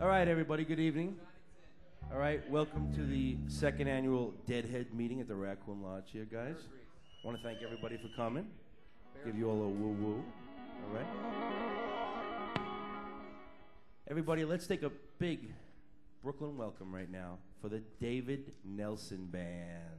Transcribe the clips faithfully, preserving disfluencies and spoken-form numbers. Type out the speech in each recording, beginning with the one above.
All right, everybody, good evening. All right, welcome to the second annual Deadhead meeting at the Raccoon Lodge here, guys. I want to thank everybody for coming. Give you all a woo-woo. All right? Everybody, let's take a big Brooklyn welcome right now for the David Nelson Band.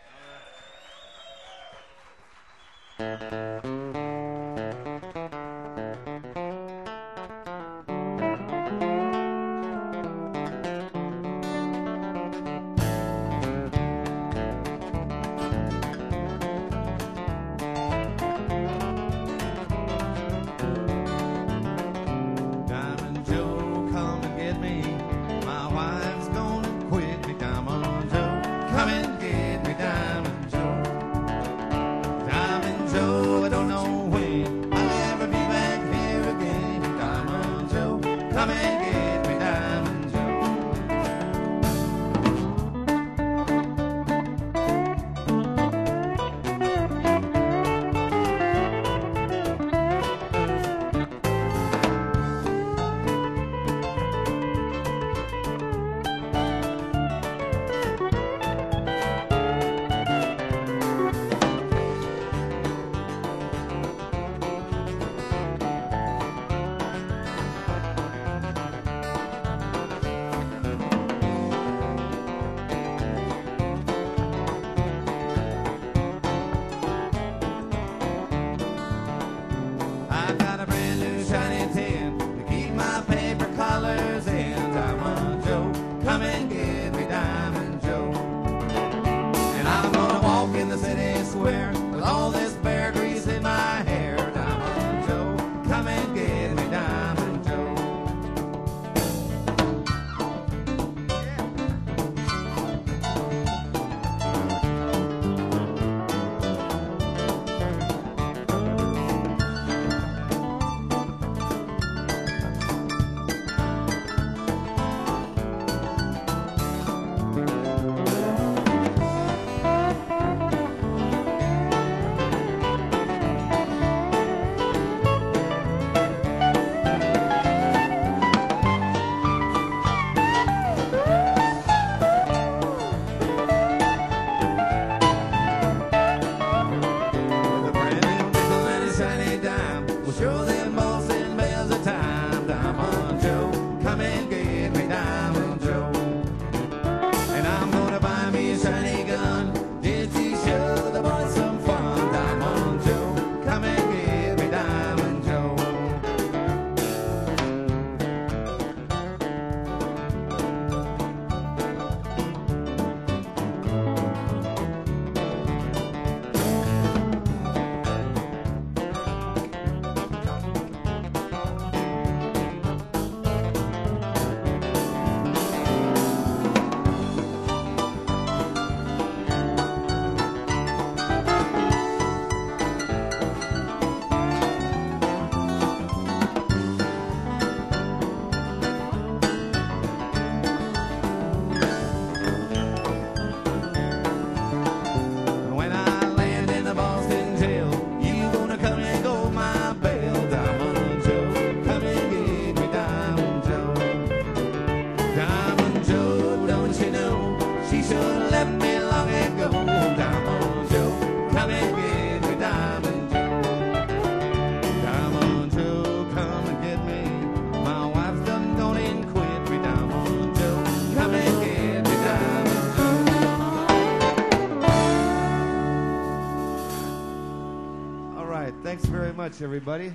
Everybody,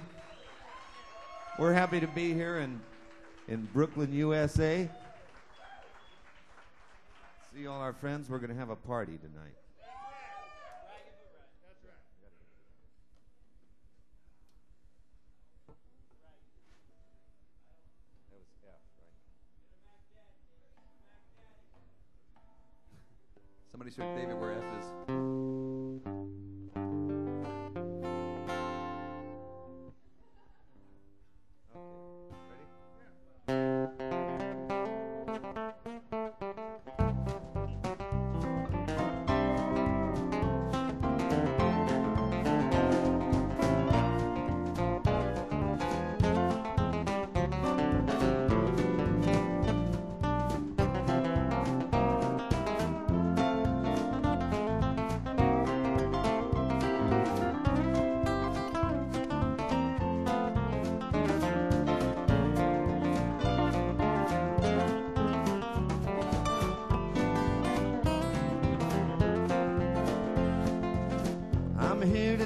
we're happy to be here in in Brooklyn, U S A. See all our friends. We're going to have a party tonight. That was F, right? Somebody show David where F is.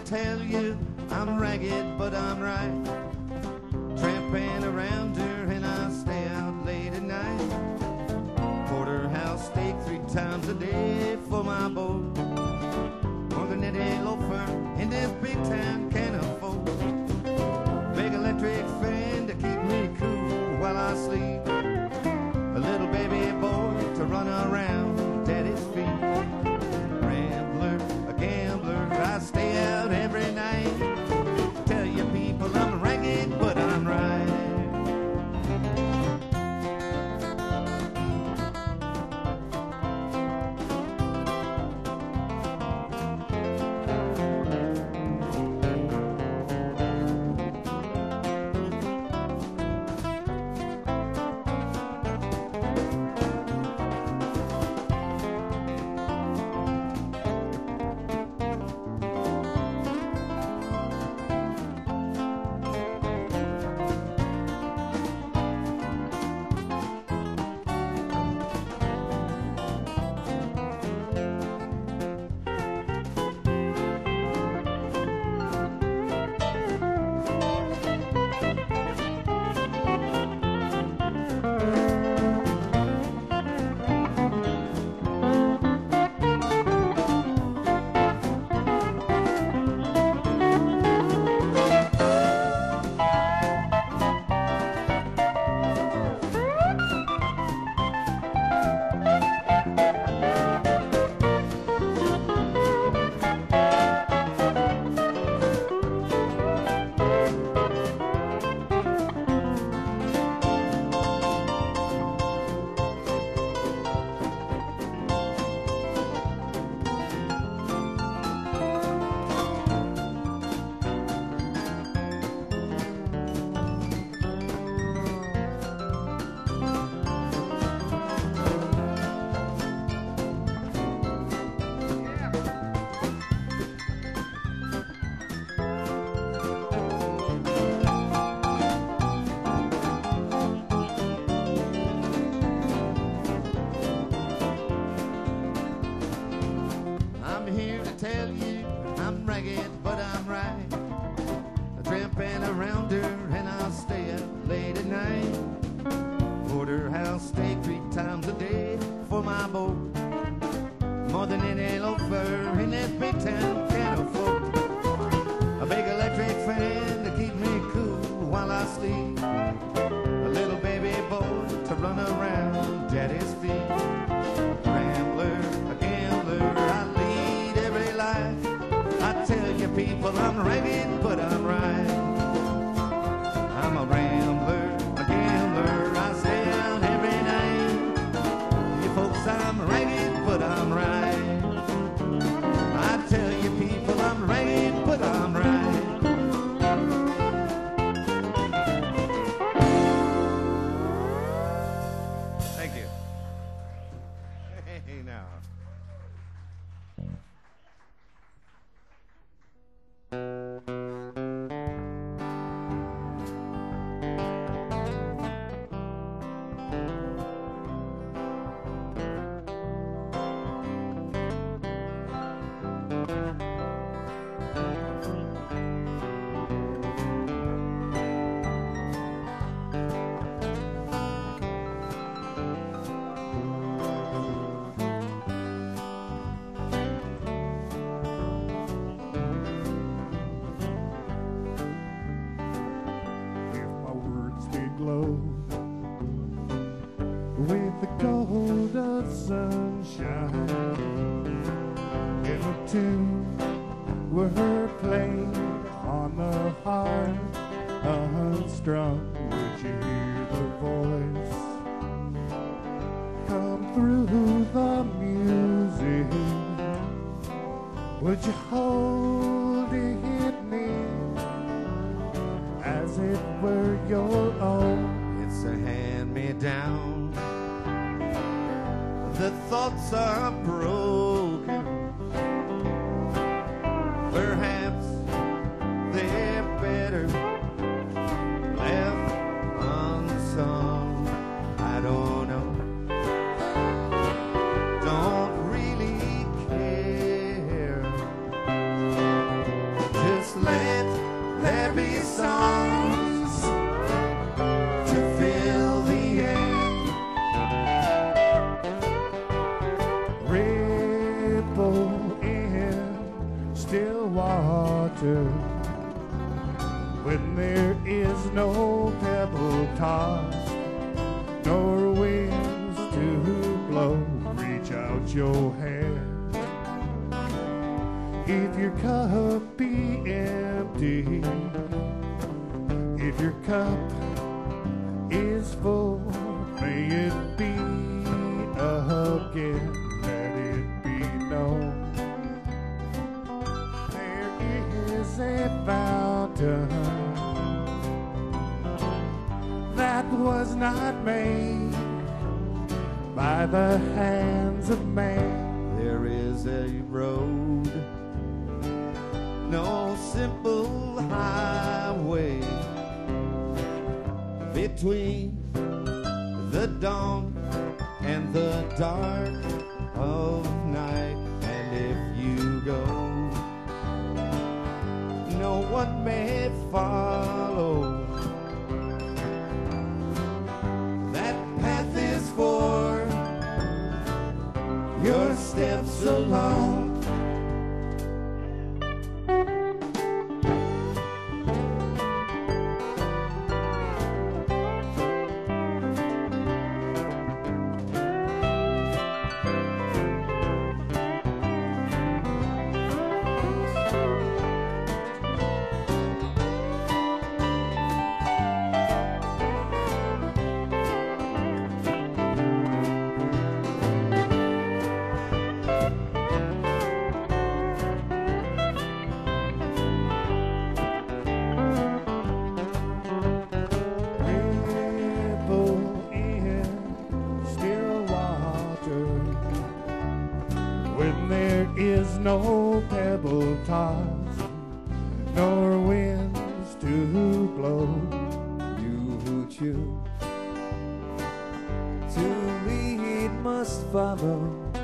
tell you I'm ragged, but I'm right. Tramping around her and I stay out late at night. Porterhouse steak three times a day for my boat. More than any loafer in this big town can afford. Big electric fan to keep me cool while I sleep. A little baby boy to run around daddy's feet. Rambler, a gambler, I stay out every night. Tell you people I'm ragged, but I'm right. your hand. If your cup be empty, if your cup is full, may it be again, let it be known. There is a fountain that was not made by the hands of man. There is a road, no simple highway, between the dawn and the dark of night. And if you go, no one may follow. That path is for your steps alone. No pebble toss, nor winds to blow. You who choose to lead must follow,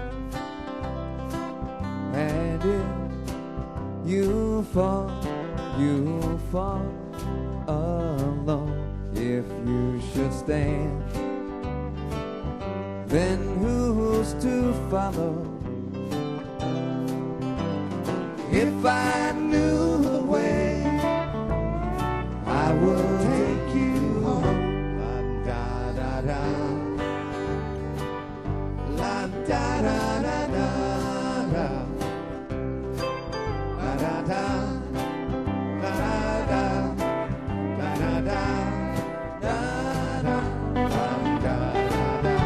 and if you fall, you fall alone. If you should stand, then who's to follow? If I knew the way, I would take you home. La da da da, la da da da da da, la da da, la da da, la da da, da da, la da da da,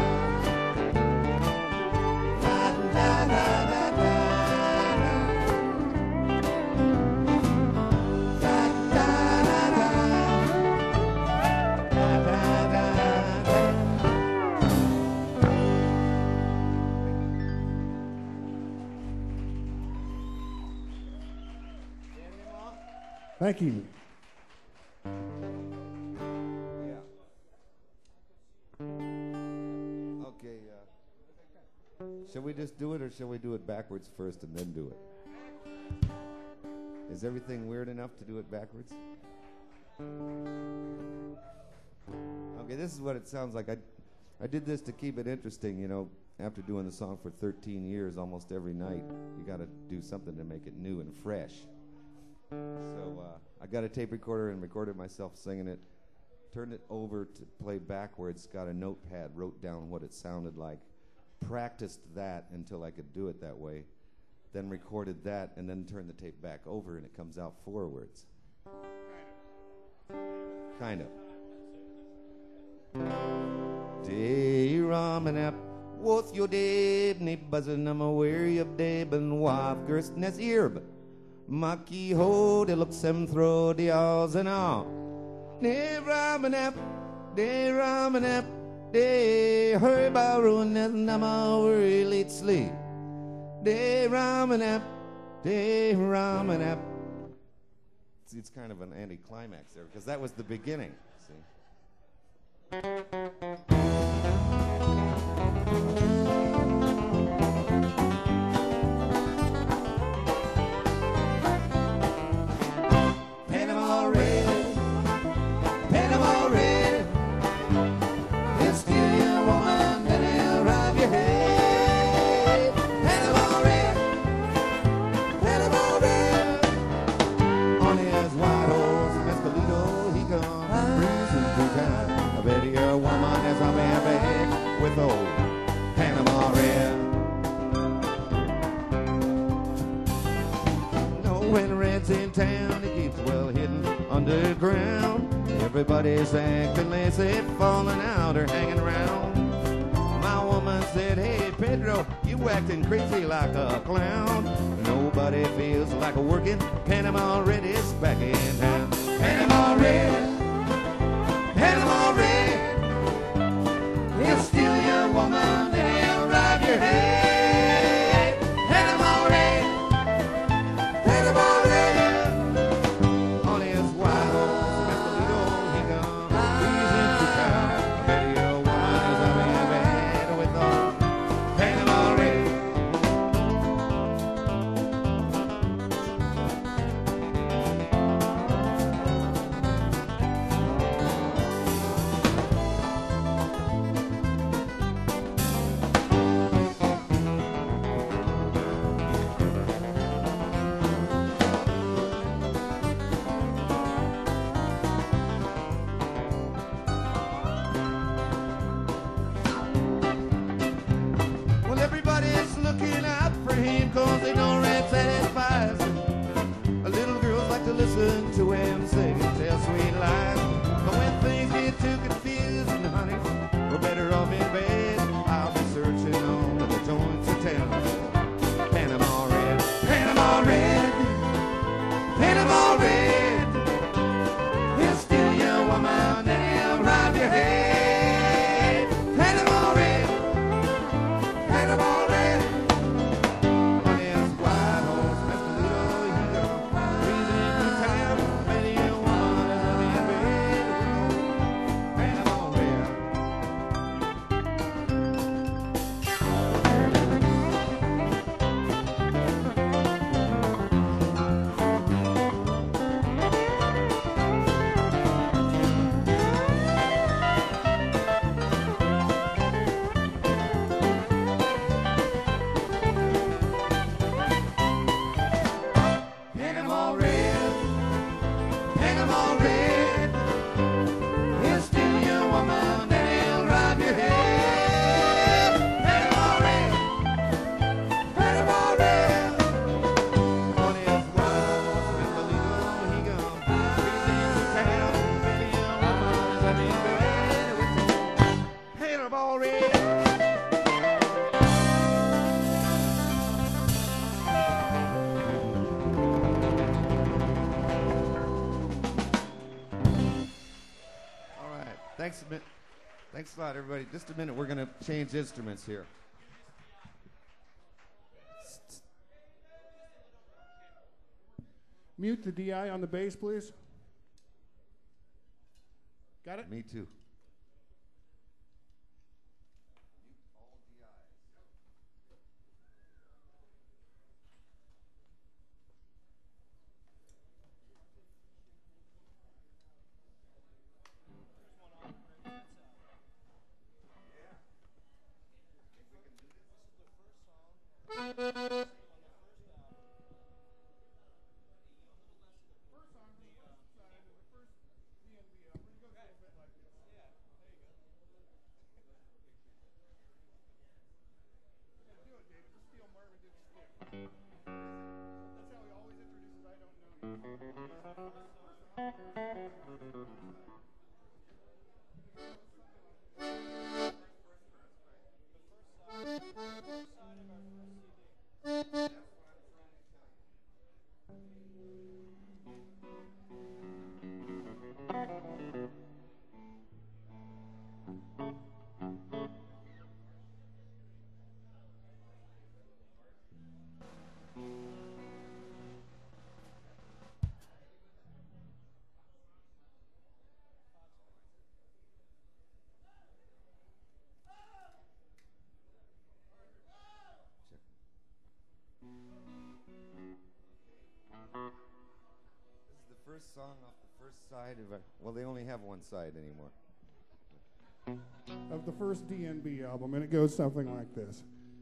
la da da da da. Thank you. Yeah. Okay. Uh, shall we just do it, or shall we do it backwards first and then do it? Is everything weird enough to do it backwards? Okay, this is what it sounds like. I, I did this to keep it interesting, you know. After doing the song for thirteen years, almost every night, you got to do something to make it new and fresh. So uh, I got a tape recorder and recorded myself singing it, turned it over to play backwards, got a notepad, wrote down what it sounded like, practiced that until I could do it that way, then recorded that, and then turned the tape back over, and it comes out forwards. Kind of. Day ramen what's your day, ne buzzin' I'm aware of day, ben waf gerst nes earb. Maki ho, de looks him throw the alls and all. De ramen up, de ramen up, de hurry by ruin as nama worry late sleep. De ramen up, de ramen up. See, it's kind of an anticlimax there, because that was the beginning, see. Panama red, Panama red, they'll steal your woman, then they'll rob your head. Panama red, Panama red, on his white horse, Mescalito, he comes breezing through town. I bet your woman is a man bag with old Panama red. Everybody's acting lazy, falling out or hanging around. My woman said, hey, Pedro, you acting crazy like a clown. Nobody feels like working. Panama Red is back in town. Panama Red, Panama Red, he'll steal your woman and he'll rob your head. Panama Red, Panama Red, on his white horse, Mescalito, he comes breezing through town. I bet your woman is having a bad with the Panama Red. Well, everybody's looking out for him cause they know red satisfies. Little girls like to listen to him sing and tell sweet lies. But when things get too confusing, honey, we're better off in bed. I'll be searching on the joints of town. Panama Red, Panama Red, Panama Red, he'll steal your woman and he'll rob your head. Panama Red, Panama Red, on his white horse, Mescalito, he goes breezing through town. Many a woman is up in bed with Panama Red. Panama Red, Panama Red, he'll steal your woman and he'll rob your head. Panama Red, Panama Red, on his white horse, Mescalito, he goes breezing through town. Many a woman is up in bed with Panama Red. All right. Thanks a minute. Thanks a lot, everybody. Just a minute. We're going to change instruments here. Mute the D I on the bass, please. Got it? Me too. This is the first song off the first side of a, well, they only have one side anymore. Of the first D N B album, and it goes something like this.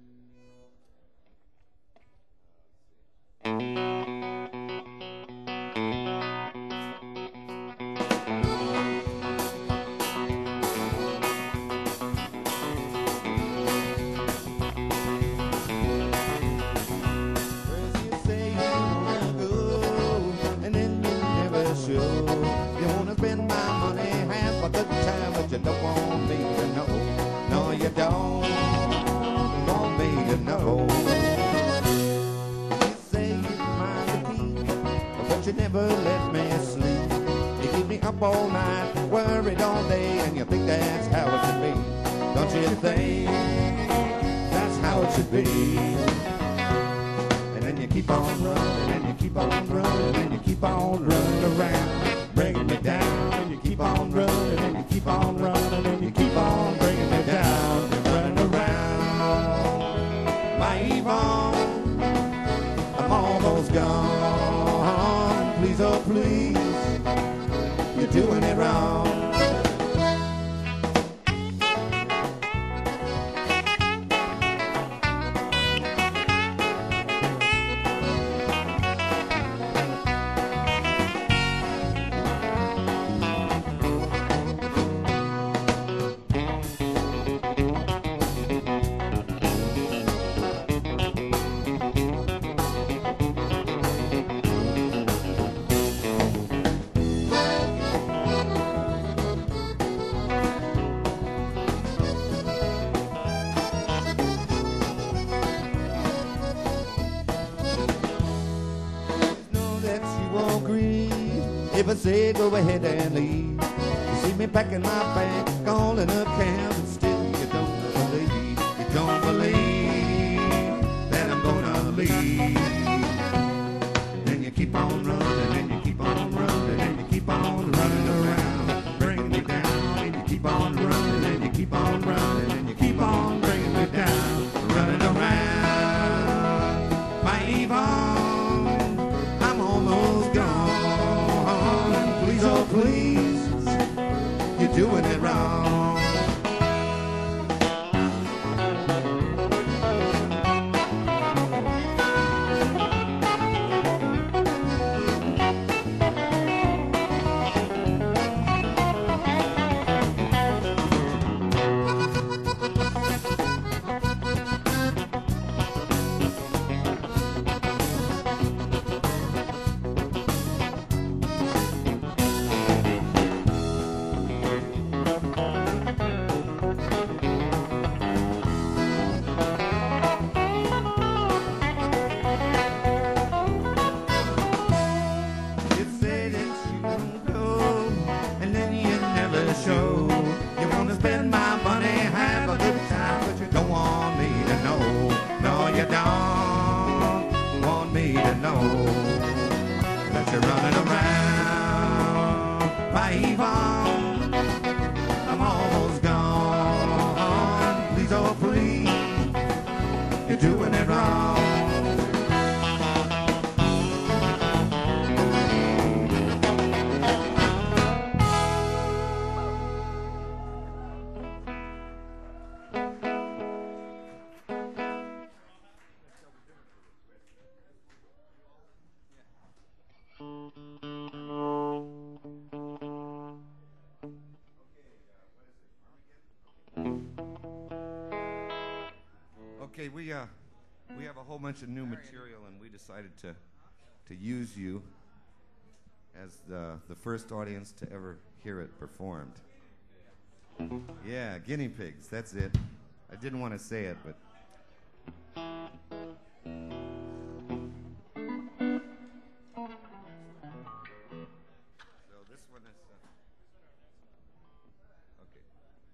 First you say you wanna go, and then you never show. You wanna spend my money all night, worried all day, and you think that's how it should be. Don't you think that's how it should be? And then you keep on running, and you keep on running, and you keep on running around, bringing me down. And you keep on running, and you keep on running, and you keep on bringing me down. You're running around, my Yvonne, I'm almost gone. Please, oh please, you're doing it wrong. If I say go ahead and leave, you see me packing my bag, calling up cabs, and still you don't believe, you don't believe that I'm gonna leave. Then you keep on running, and you keep on running, and you keep on running around, bringing me down. And you keep on running, and you keep on running, and you keep on bringing me down, running around, my Yvonne, I'm almost gone. Oh, please, you're doing it wrong. Okay, we uh, we have a whole bunch of new material, and we decided to to use you as the the first audience to ever hear it performed. Yeah, guinea pigs. That's it. I didn't want to say it, but. So this one is. Uh, okay.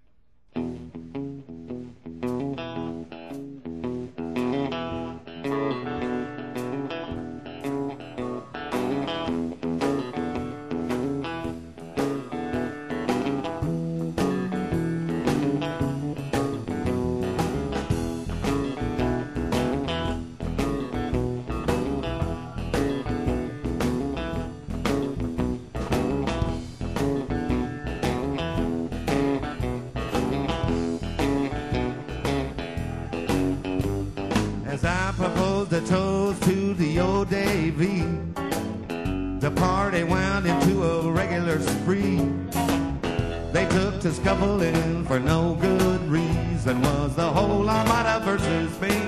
As I proposed a toast to the old Davy, the party wound into a regular spree. They took to scuffling for no good reason. Was the whole armada versus me?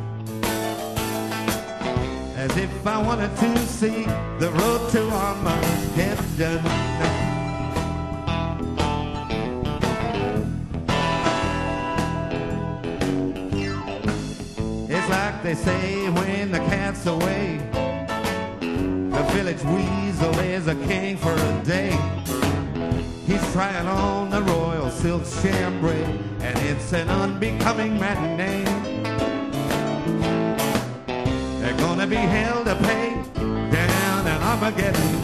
As if I wanted to see the road to Armageddon. It's like they say when the cat's away, the village weasel is a king for a day. He's trying on the royal silk chambray, and it's an unbecoming matinee. They're gonna be hell to pay down in Armageddon.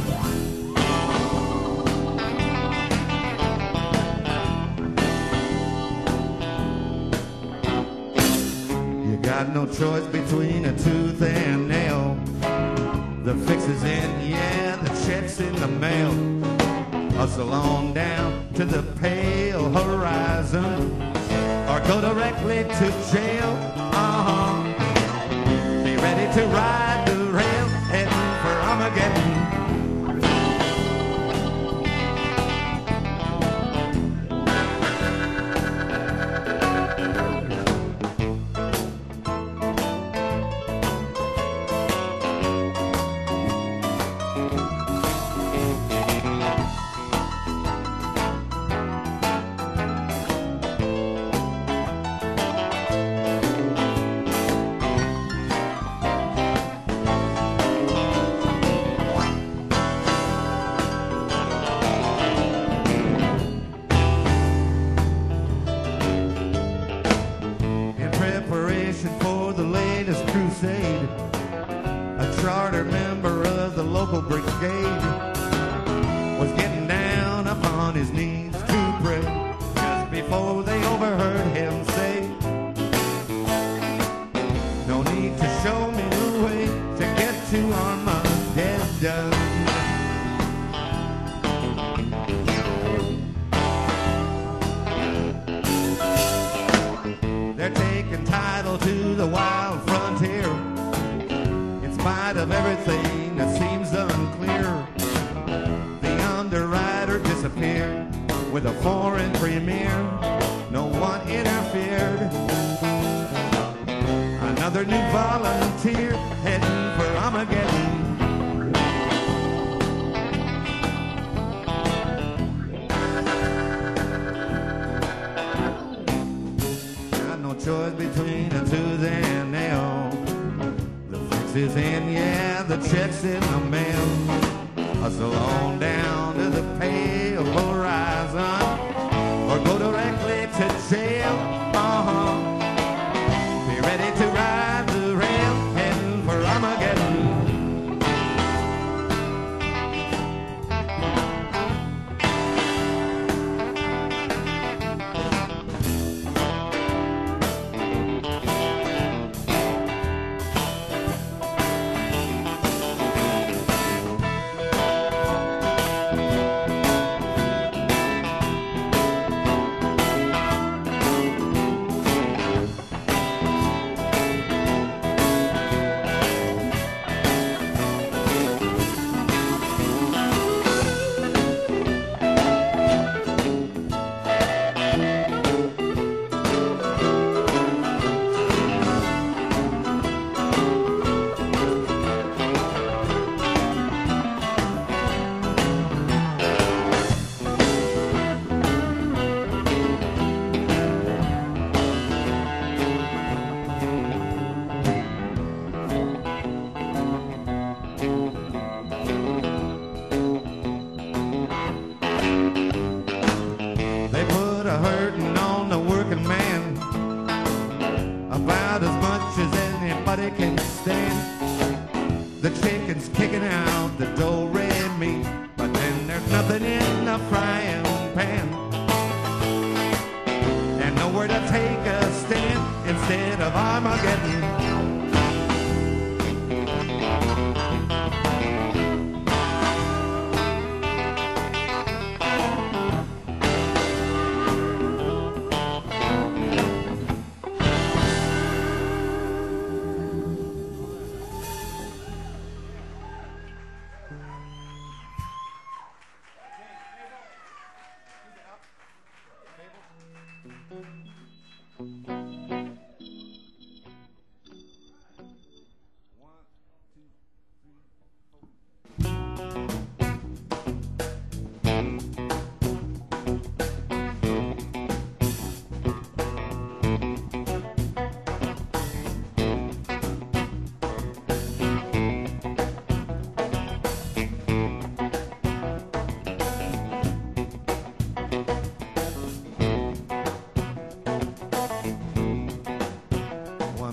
You got no choice between a tooth and nail. The fix is in, yeah, the check's in the mail. Hustle on down to the pale horizon, or go directly to jail. Uh-huh. Be ready to ride the rail, heading for Armageddon.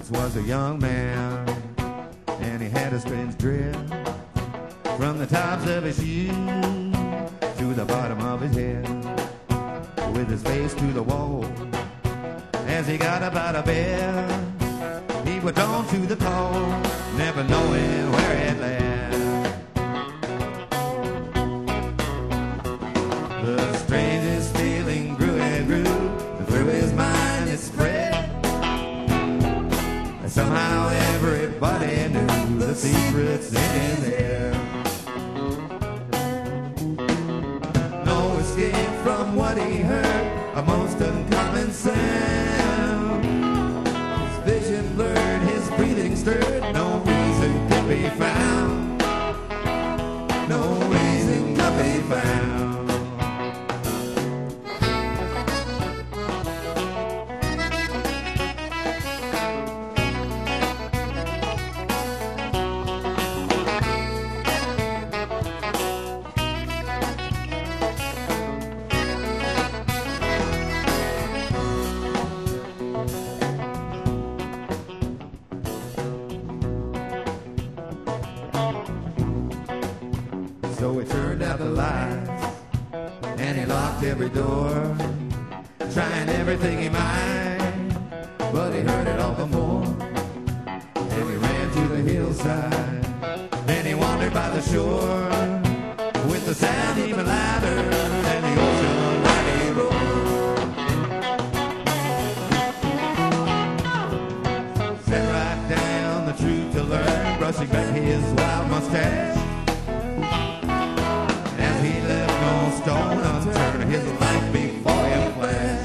once was a young man, and he had a strange dread. From the tops of his shoes to the bottom of his head, with his face to the wall, as he got up out of bed, he was drawn to the call, never knowing where it led. The strangest feeling grew and grew, through his mind it spread. Somehow everybody knew the secrets in there. No escape from what he heard, a most uncommon sound. His vision blurred, his breathing stirred, no reason could be found. No reason could be found. So he turned out the lights, and he locked every door, trying everything he might, but he heard it all before. And he ran to the hillside, then he wandered by the shore, with the sound even louder than the ocean mighty roar. Sat right down, the truth to learn, brushing back his wild mustache. Stone unturned, his life before him flashed.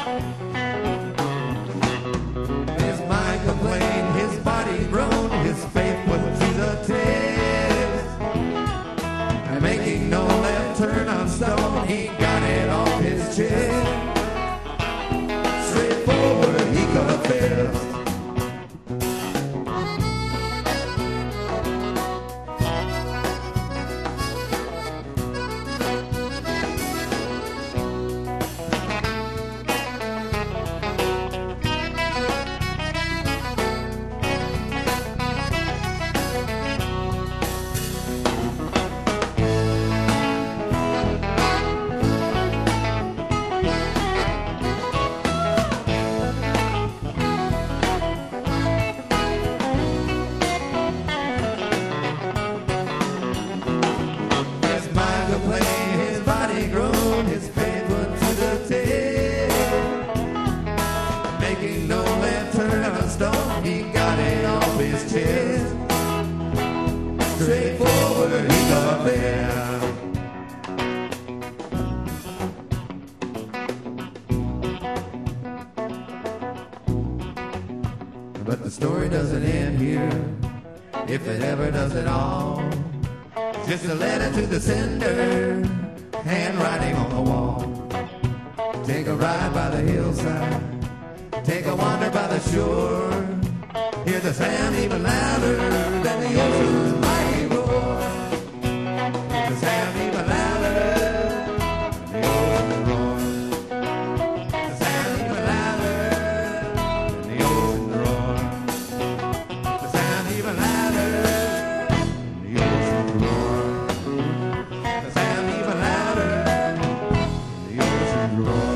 His mind complained, his body groaned, his faith was to the test. And making no left turn on stone, he got it off his chest. Straightforward, he confessed. His body grown, his faith went to the test. Making no left turn on stone, he got it off his chest. Straightforward, he got there. But the story doesn't end here, if it ever does at all. Just a letter to the sender, handwriting on the wall. Take a ride by the hillside, take a wander by the shore. Hear the sound even louder than the ocean's mighty roar. Hear the sound even louder than the ocean's roar. The sound even louder than the ocean's roar. The sound even louder than the ocean's roar. The sound even louder than the ocean's roar.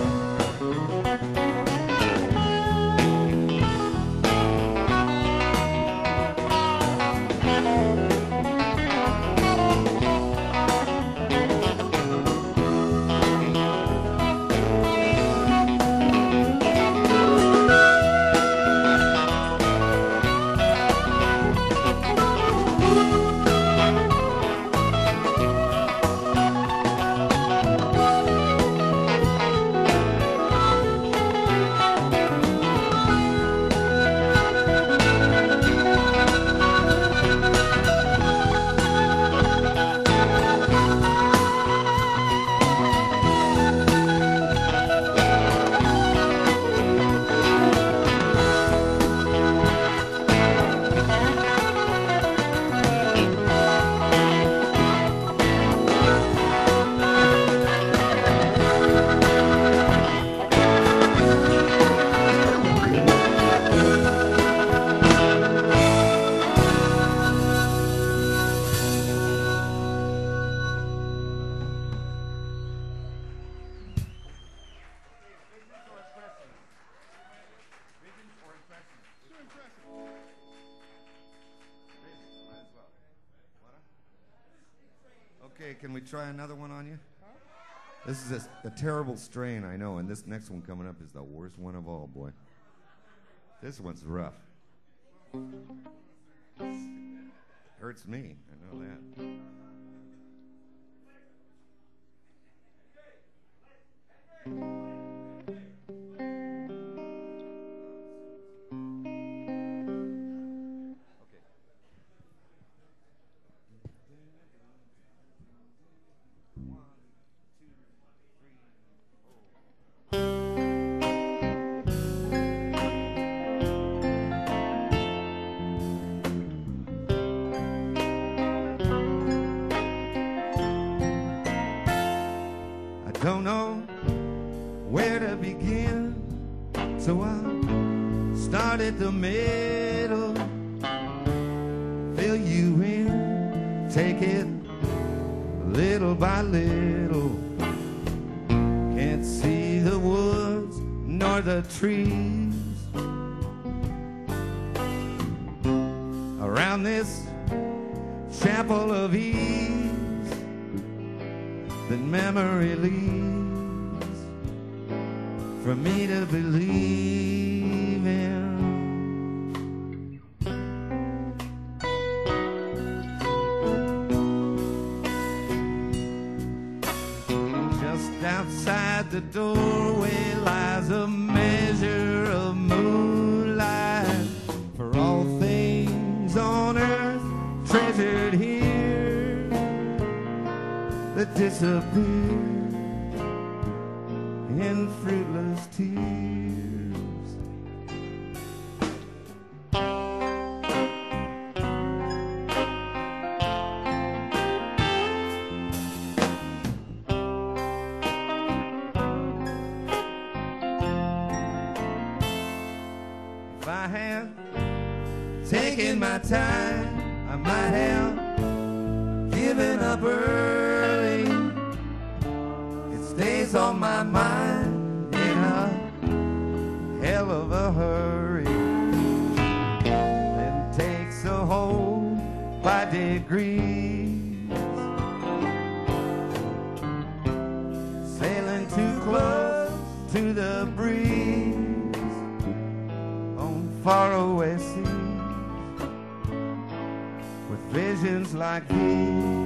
can we try another one on you? This is a, a terrible strain, I know, and this next one coming up is the worst one of all, boy. This one's rough. Hurts me, I know that. Don't know where to begin, so I'll start at the middle, fill you in, take it little by little. Can't see the woods nor the trees around this chapel of ease that memory leaves for me to believe in. Just outside the doorway lies a measure of moonlight for all things on earth treasured here that disappear in fruitless tears. If I had taken my time, I might have given up early. It stays on my mind in a hell of a hurry. It takes a hold by degrees, sailing too close to the breeze on faraway seas with visions like these.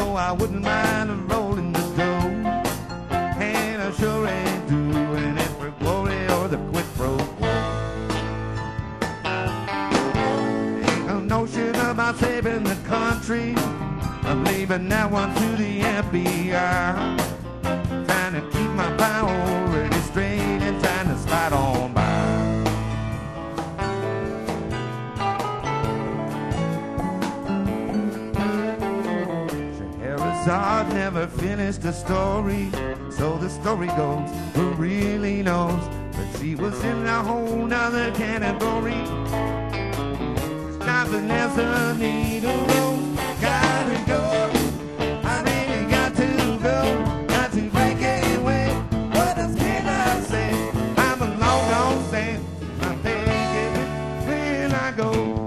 know I wouldn't mind rolling the dough. And I sure ain't doing it for glory or the quid pro quo. Ain't no notion about saving the country. I'm leaving that one to the F B I. Trying to keep my priorities straight and trying to slide on by. Scheherazade never finished the story, so the story goes, who really knows? But she was in a whole nother category. She's not Vanessa Needle Rose. Gotta go, I really got to go, got to break it away. What else can I say? I'm a long gone saint, I'm taking it when I go.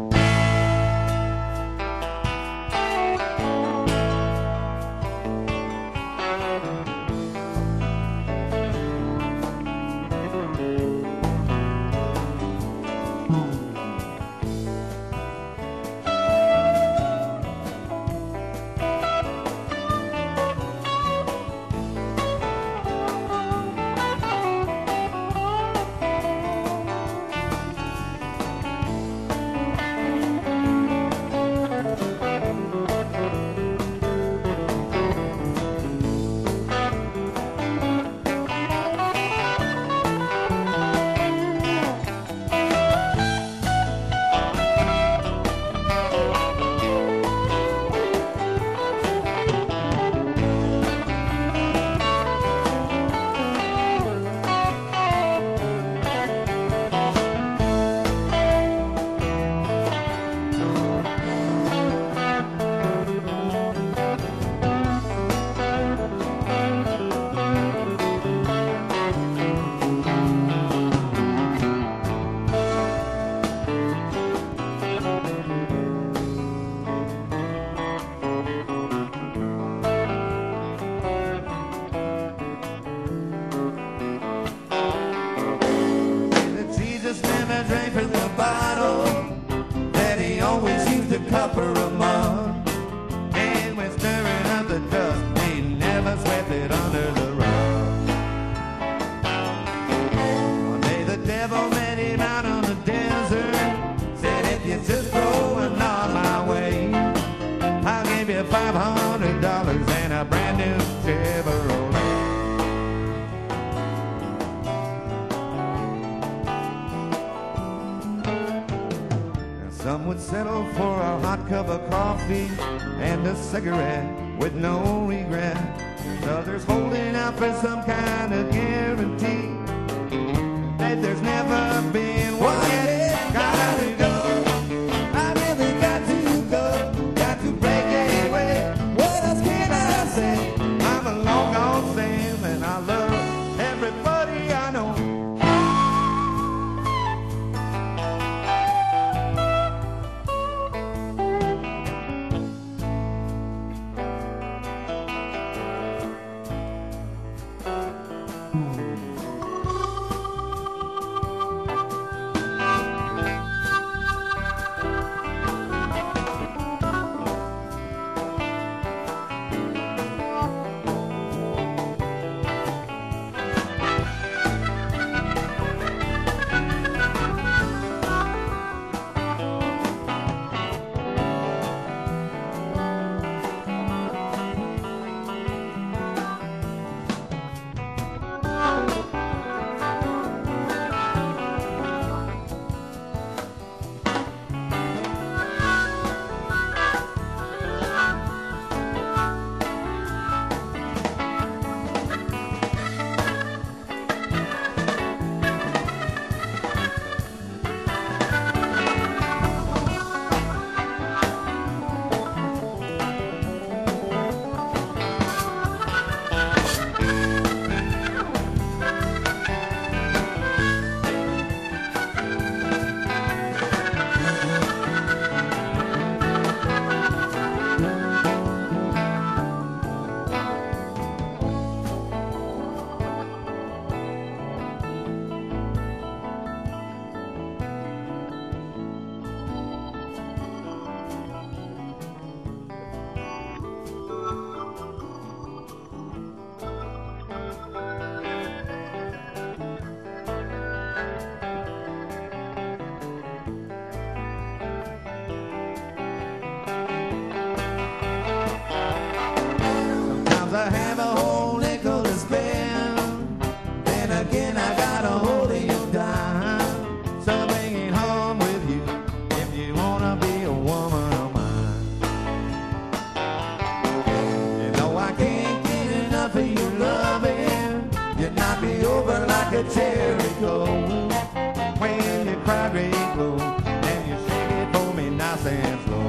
Jesus never drank from the bottle, that he always used a cup or a mug. And when stirring up the dust, he never swept it under the rug. One day the devil met him out on the desert, said, if you just throw a knot my way, I'll give you five hundred dollars and a brand new Chevrolet. Some would settle for a hot cup of coffee and a cigarette with no regret. Others holding out for some kind of guarantee that there's never been one yet. Gotta go, I really got to go, got to break it away. What else can I say? I'm a long gone Sam and I love everybody I know. cold. When you cry great glow, and you shake it for me nice and slow.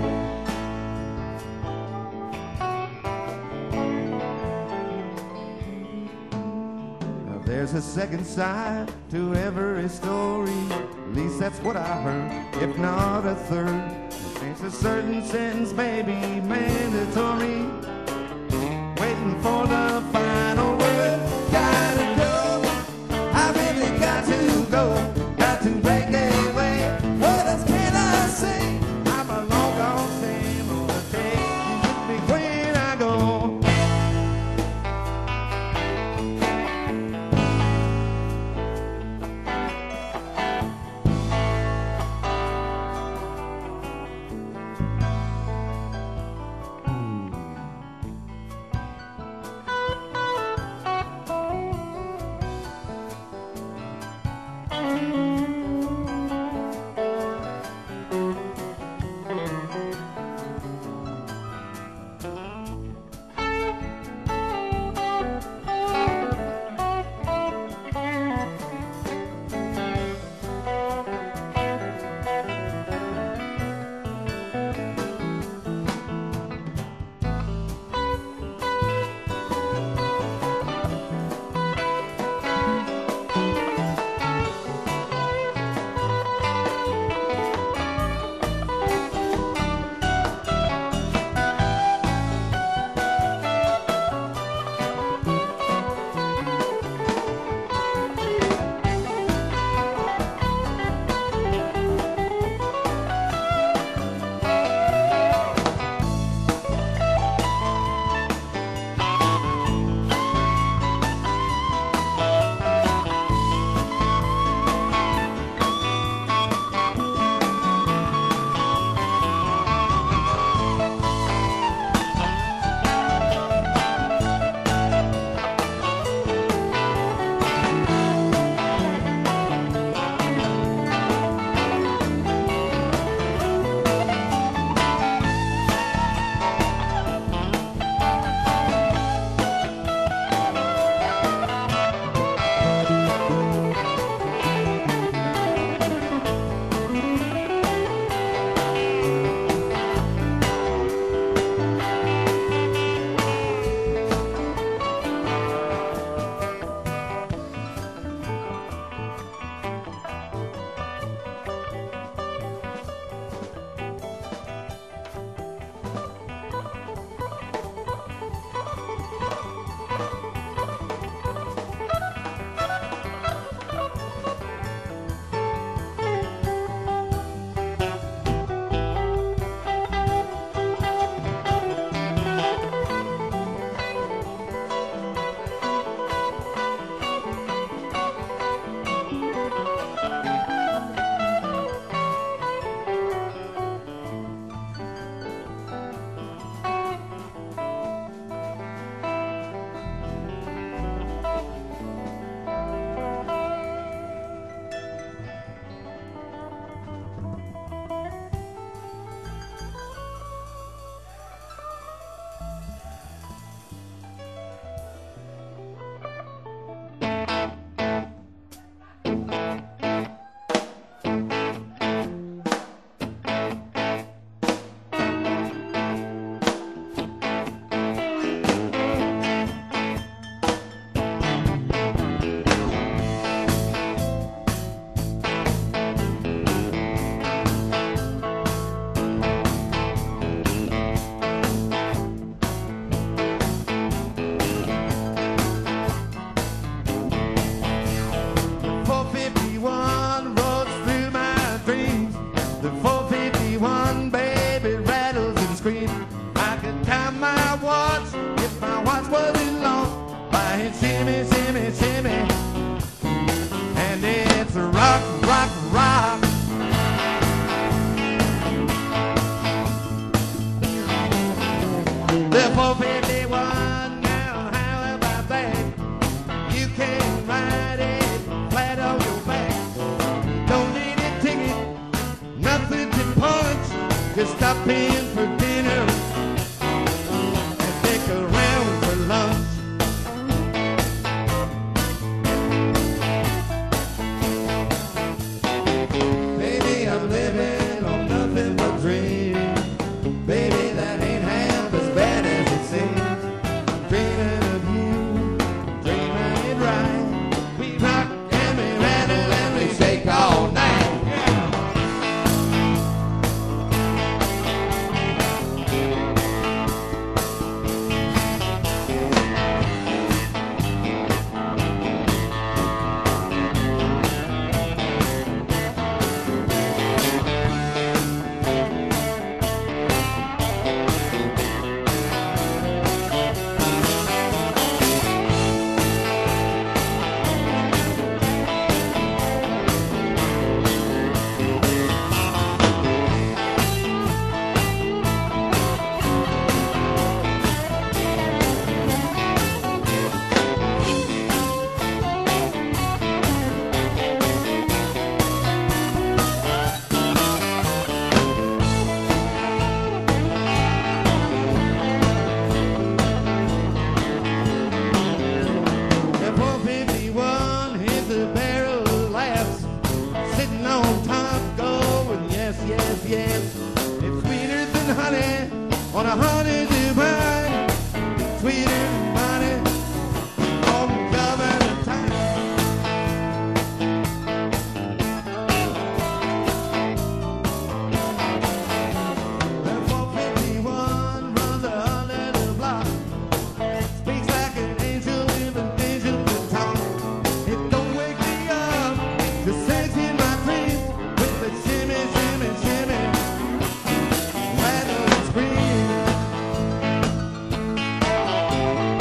Now there's a second side to every story, at least that's what I heard, if not a third. Since a certain sentence may be mandatory, waiting for the final word. Gotta go, I really got to go, got to break away. What else can I say? I'm a long gone same on the take you with me when I go. Just stop paying for dinner and stick around for lunch. on a honeydew vine, sweeter than honey, on the cover of time. That four fifty-one runs a hundred block, speaks like an angel with an angel to talk. It don't wake me up, just sings in my dreams with a shimmy, shimmy, shimmy, rattle and scream.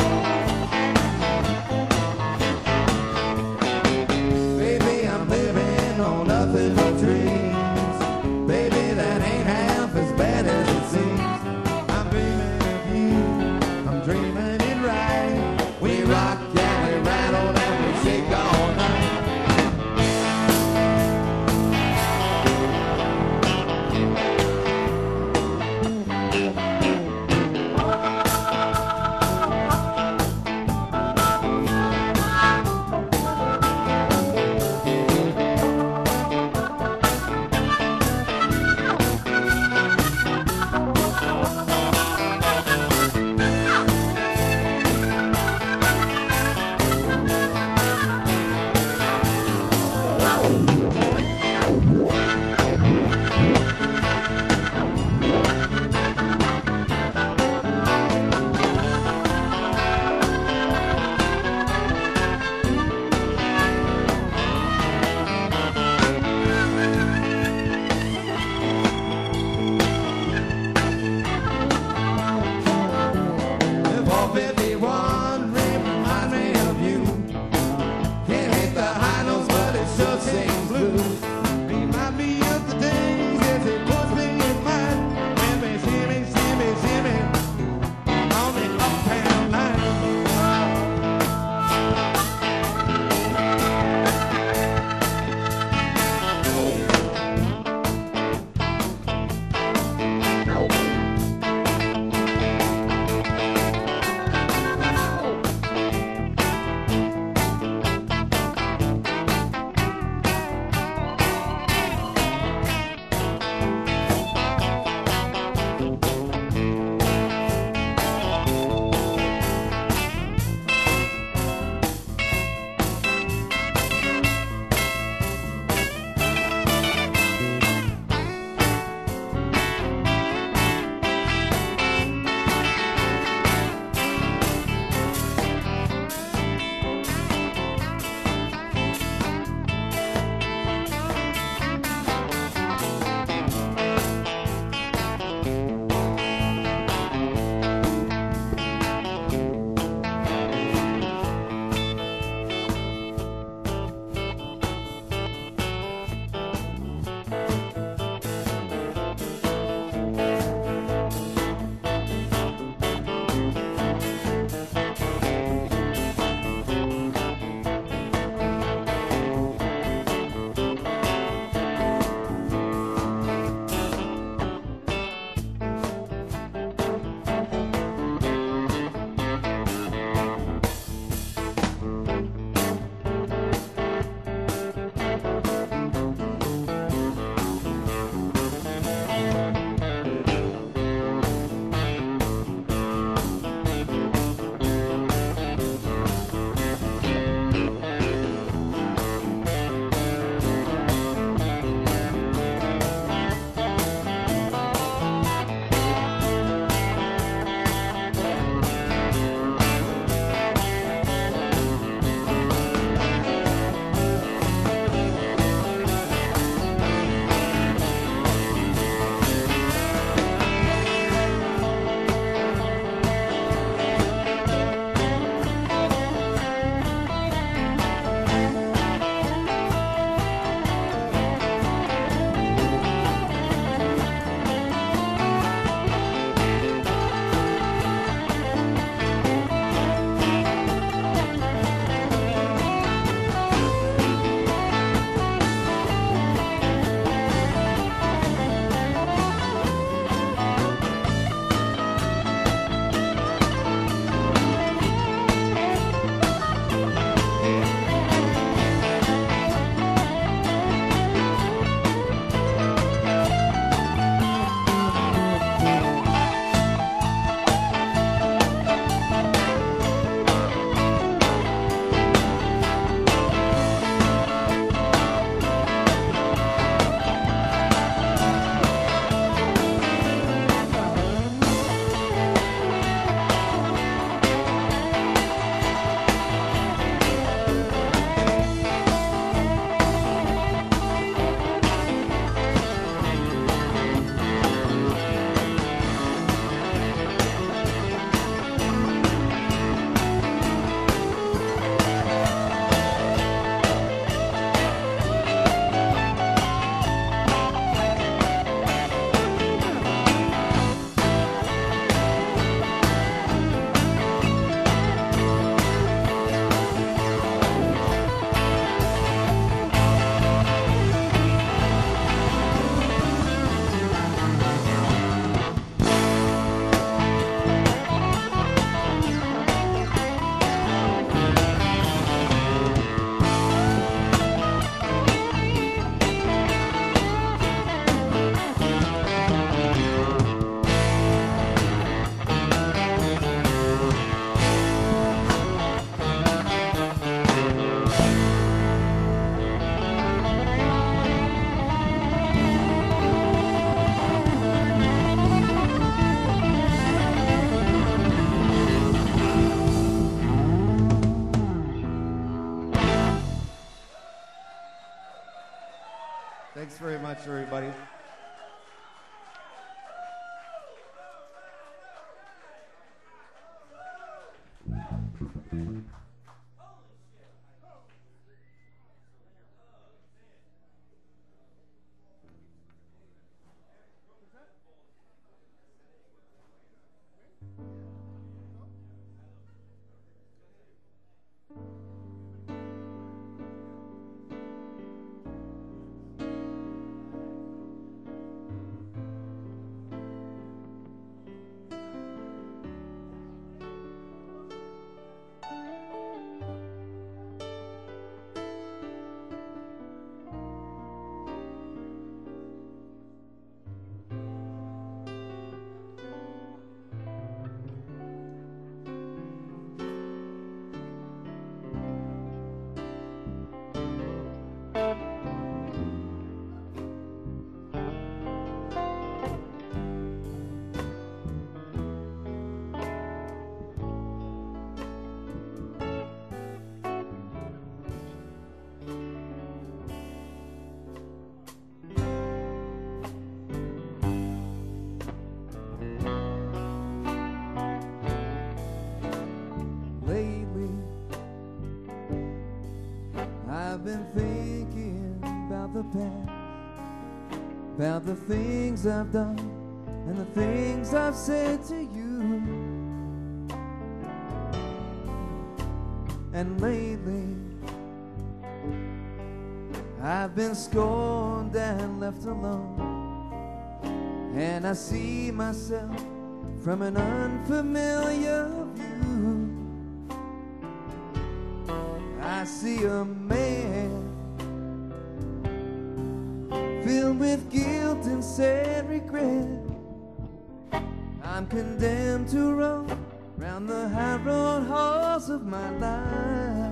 Thanks very much, everybody. Lately, I've been thinking about the past, about the things I've done and the things I've said to you. And lately, I've been scorned and left alone, and I see myself from an unfamiliar view. I see a man filled with guilt and sad regret. I'm condemned to roam round the high road halls of my life.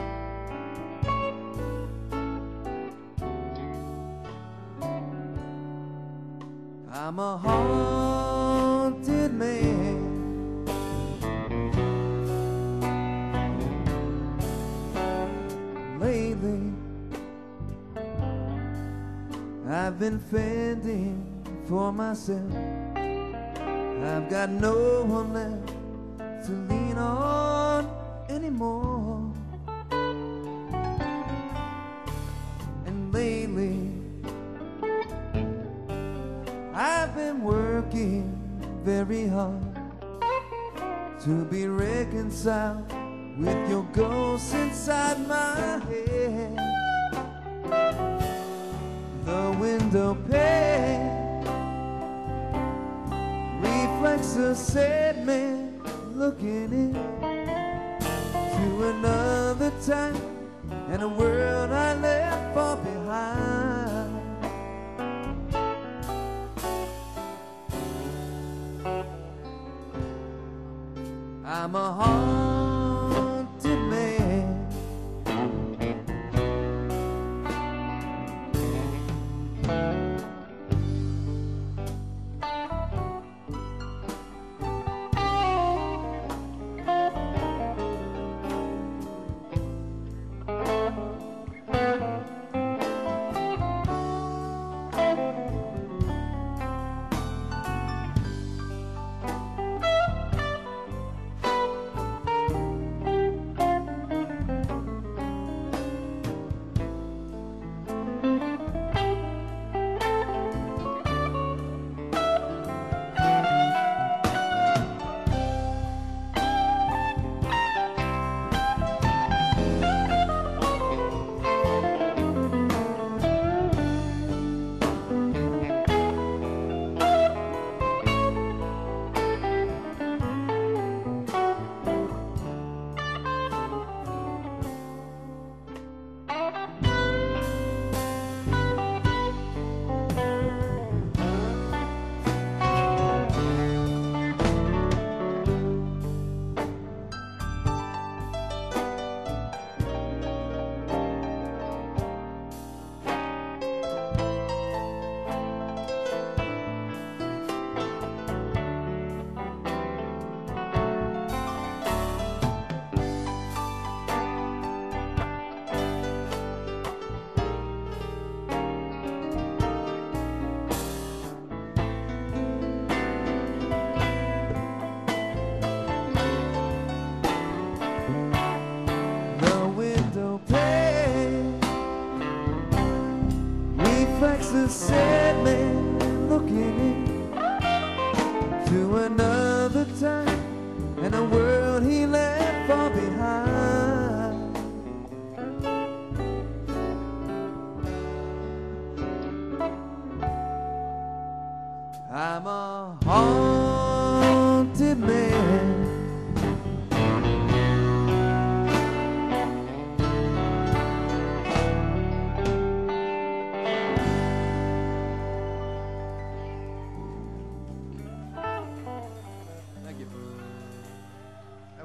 I'm a haunted man. Lately, I've been fending for myself. I've got no one left to lean on anymore. And lately, I've been working very hard to be reconciled with your ghost inside my head. The window pane reflects a sad man looking in to another time and a world I left far behind. I'm a haunted man.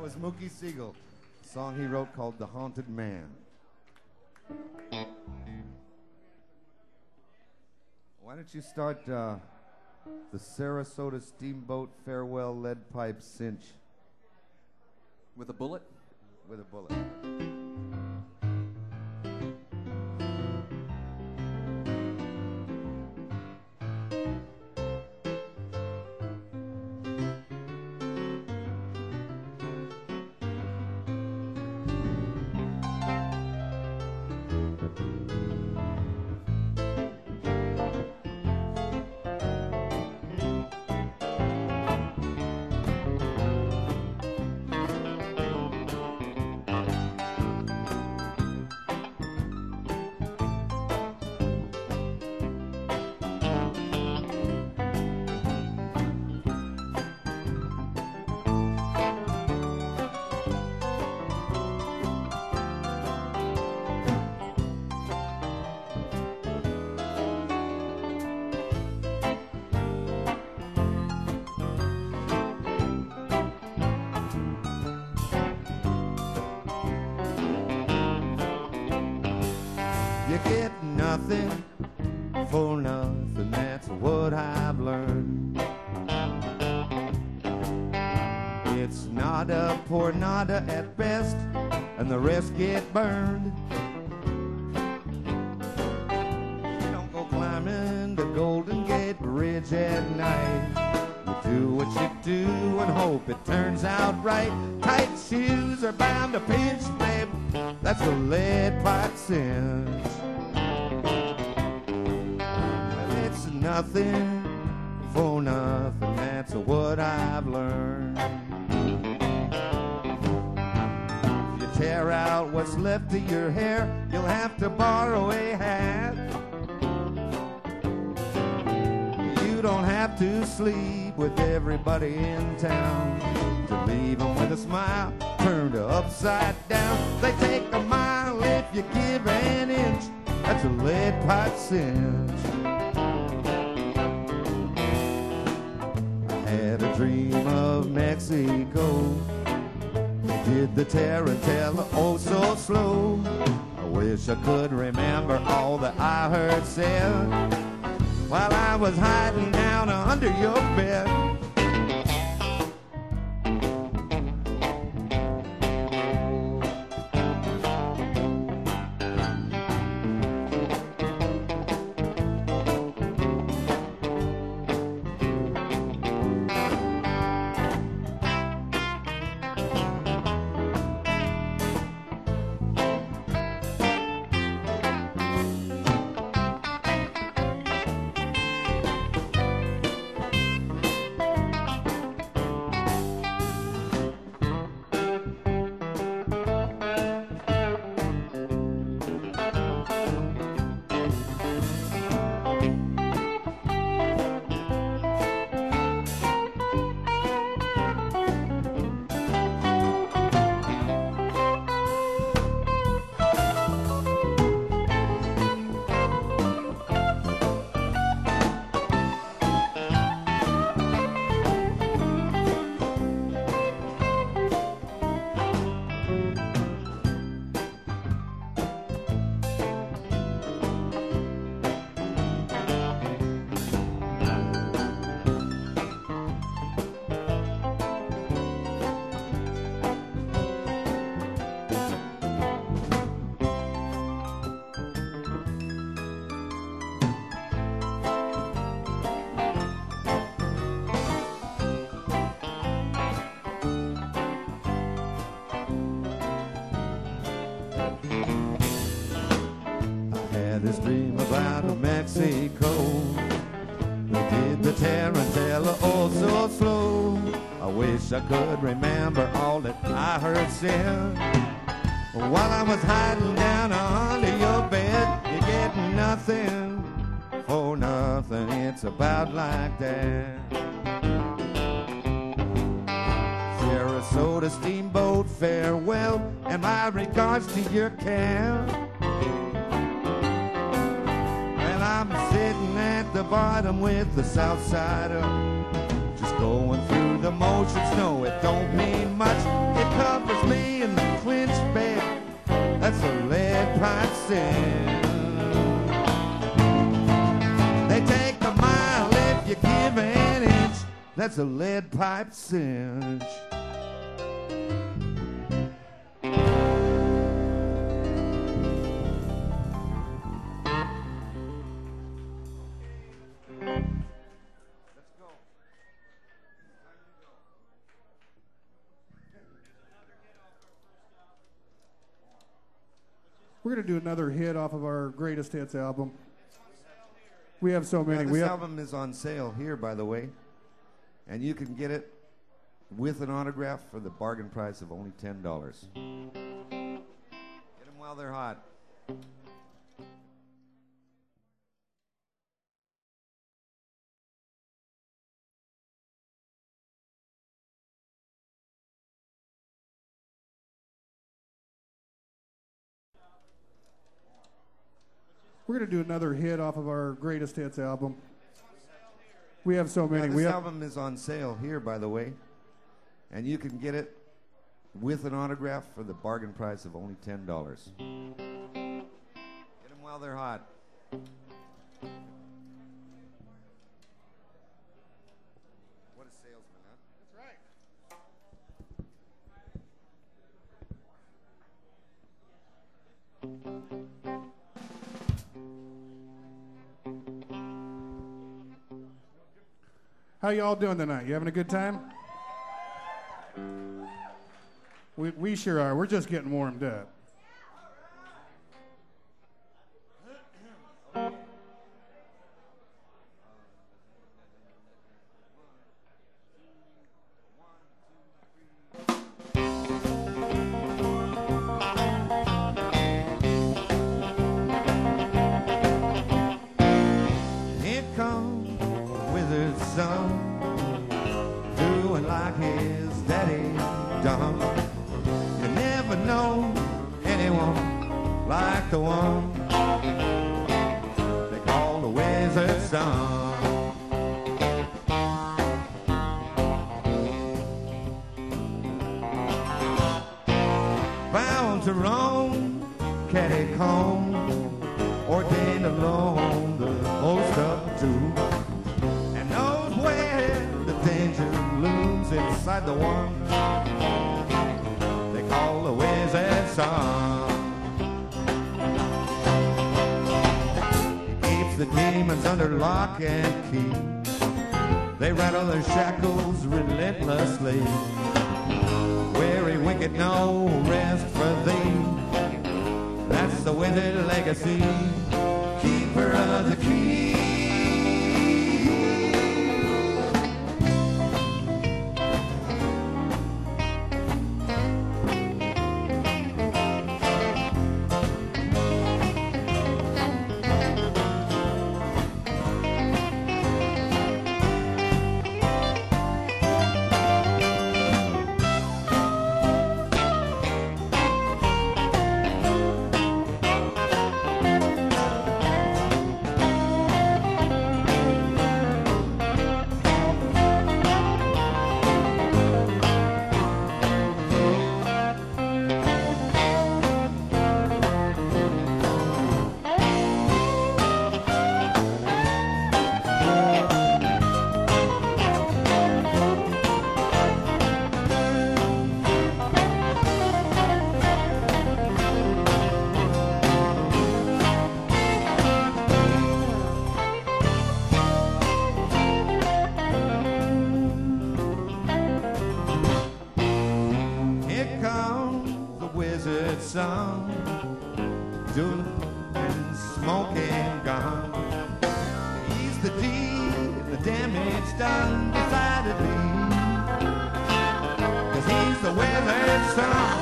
That was Mookie Siegel, a song he wrote called The Haunted Man. Why don't you start uh, the Sarasota Steamboat Farewell Lead Pipe Cinch With a bullet? with a bullet? You get nothing for nothing, that's what I've learned. It's nada por nada at best, and the rest get burned. Don't go climbing the Golden Gate Bridge at night. You do what you do and hope it turns out right. Tight shoes are bound to pinch, babe. That's the lead pipe cinch. Nothing for nothing, that's what I've learned. If you tear out what's left of your hair, you'll have to borrow a hat. You don't have to sleep with everybody in town to leave them with a smile turned upside down. They take a mile if you give an inch, that's a lead pipe cinch. Had a dream of Mexico. Did the tarantella oh so slow. I wish I could remember all that I heard said while I was hiding down under your bed. This dream about Mexico. We did the tarantella oh so slow. I wish I could remember all that I heard said while I was hiding down under your bed. You get nothing for nothing, it's about like that. Sarasota Steamboat Farewell, and my regards to your cab. I'm sitting at the bottom with the South Sider, just Going through the motions, no, it don't mean much. It covers me in the clinched bed. That's a lead pipe cinch. They take the mile if you give an inch. That's a lead pipe cinch. We're going to do another hit off of our greatest hits album. We have so many. Now, this we have, album is on sale here, by the way, and you can get it with an autograph for the bargain price of only ten dollars. Get them while they're hot. we're going to do another hit off of our greatest hits album. We have so many. Now, this we have, album is on sale here, by the way, and you can get it with an autograph for the bargain price of only ten dollars. Get them while they're hot. What a salesman, huh? That's right. How y'all doing tonight? You having a good time? We, we sure are. We're just getting warmed up. Here comes wizard son, doing like his daddy done. You never know anyone like the one they call the wizard son. Bound to roam, catacomb, ordained alone, the host of doom, and knows where the danger looms inside the one they call the wizard son. He keeps the demons under lock and key. They rattle their shackles relentlessly. Weary, wicked, no rest for thee. That's the wizard legacy, keeper of the key. Here comes the wizard son, doing and smoking gun. He's the deed, the damage done decidedly, 'cause he's the wizard son.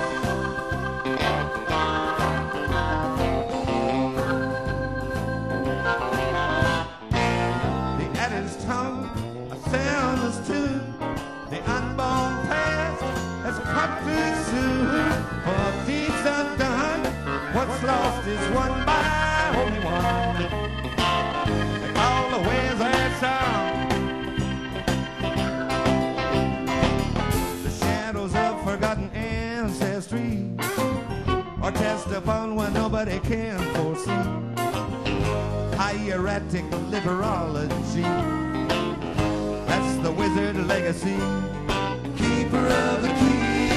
The adder's tongue, a soundless tune, the unborn past has come too soon. For deeds undone, what's lost is won by only one. They call the wizard son. ancestry, or test upon what nobody can foresee. Hieratic liberology, that's the wizard legacy. Keeper of the key.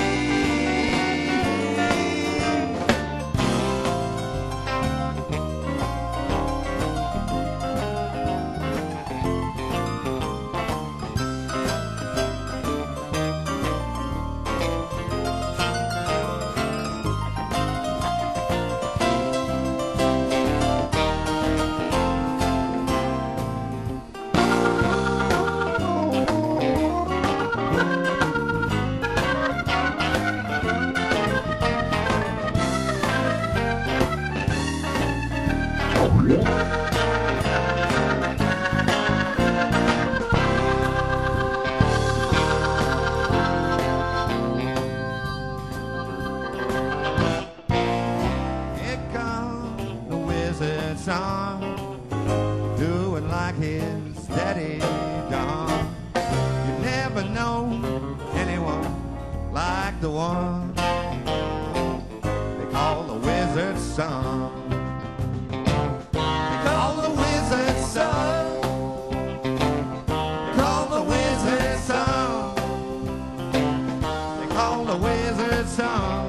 Doing like his daddy Don. You never know anyone like the one they call the wizard's son. They call the wizard's son. They call the wizard's son. They call the wizard's son.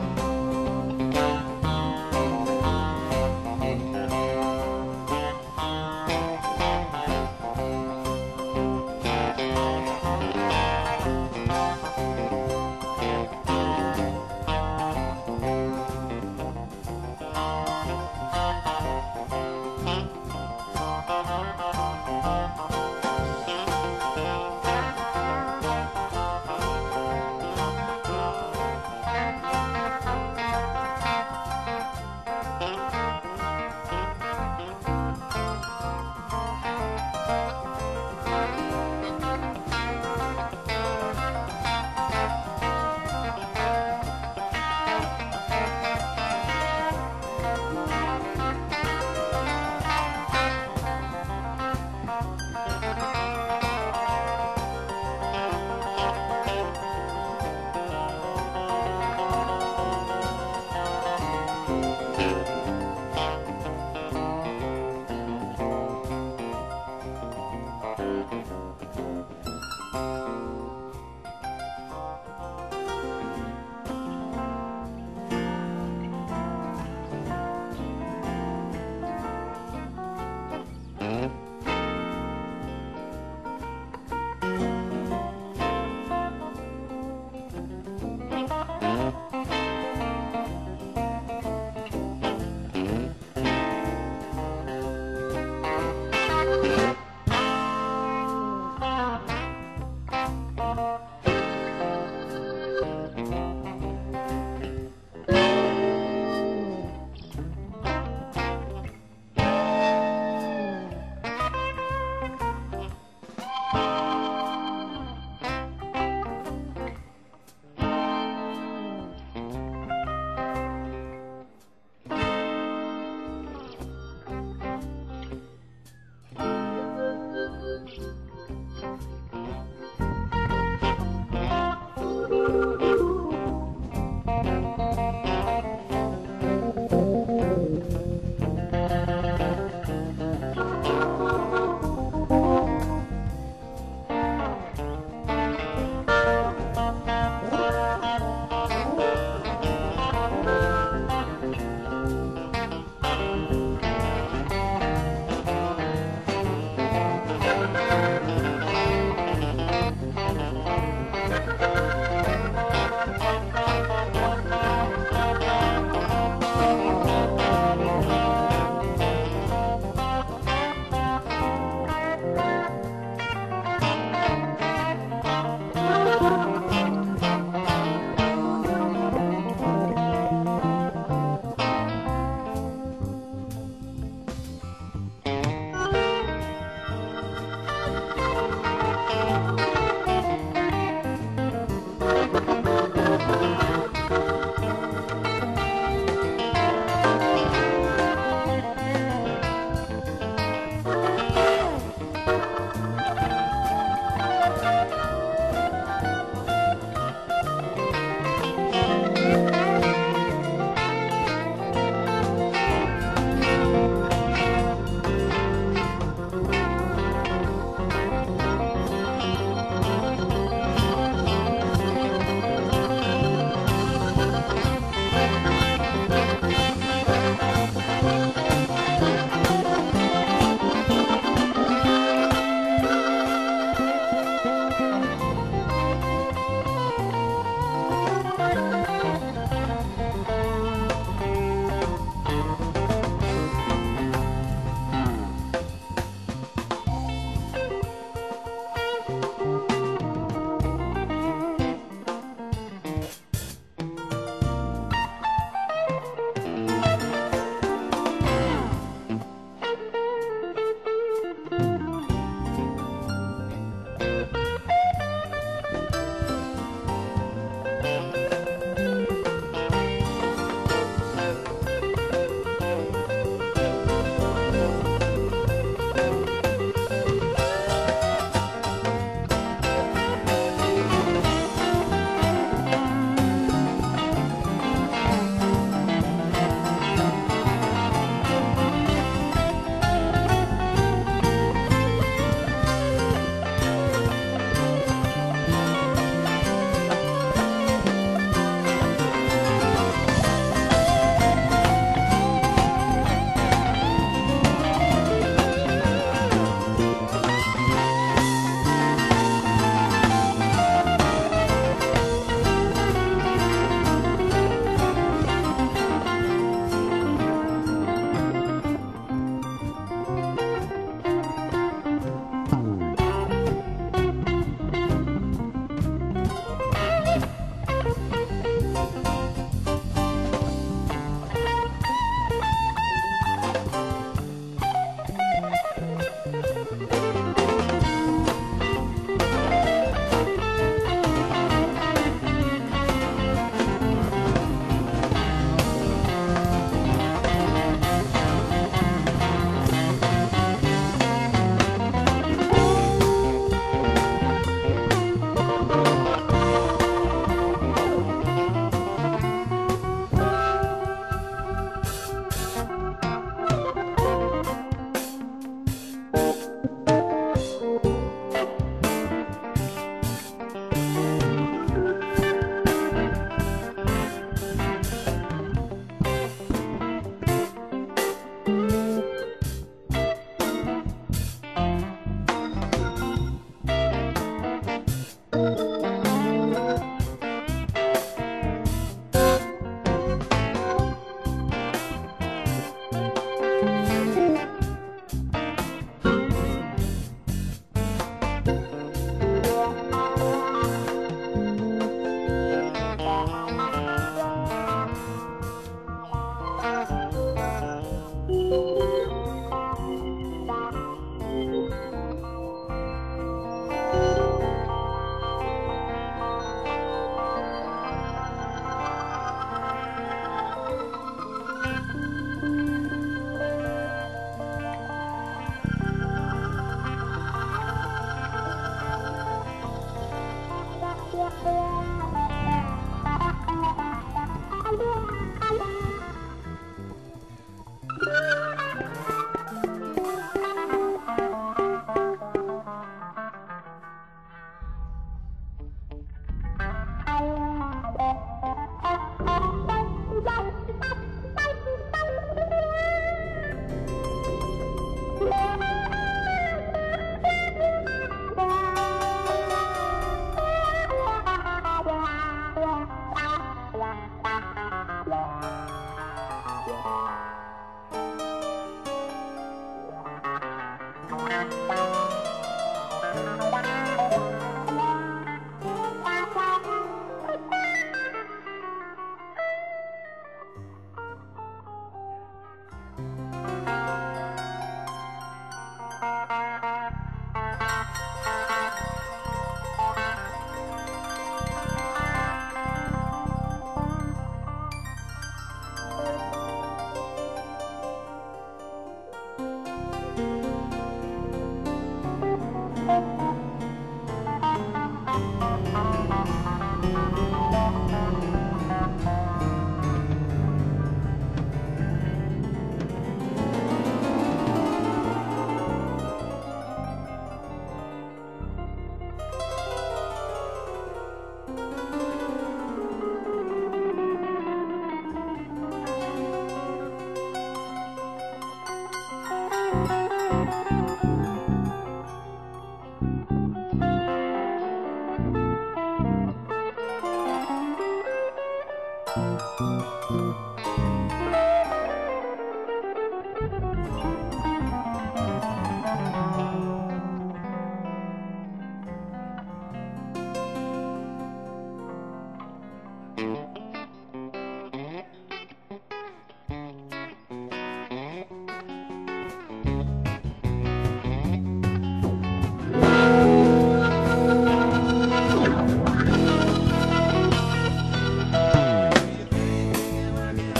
Never get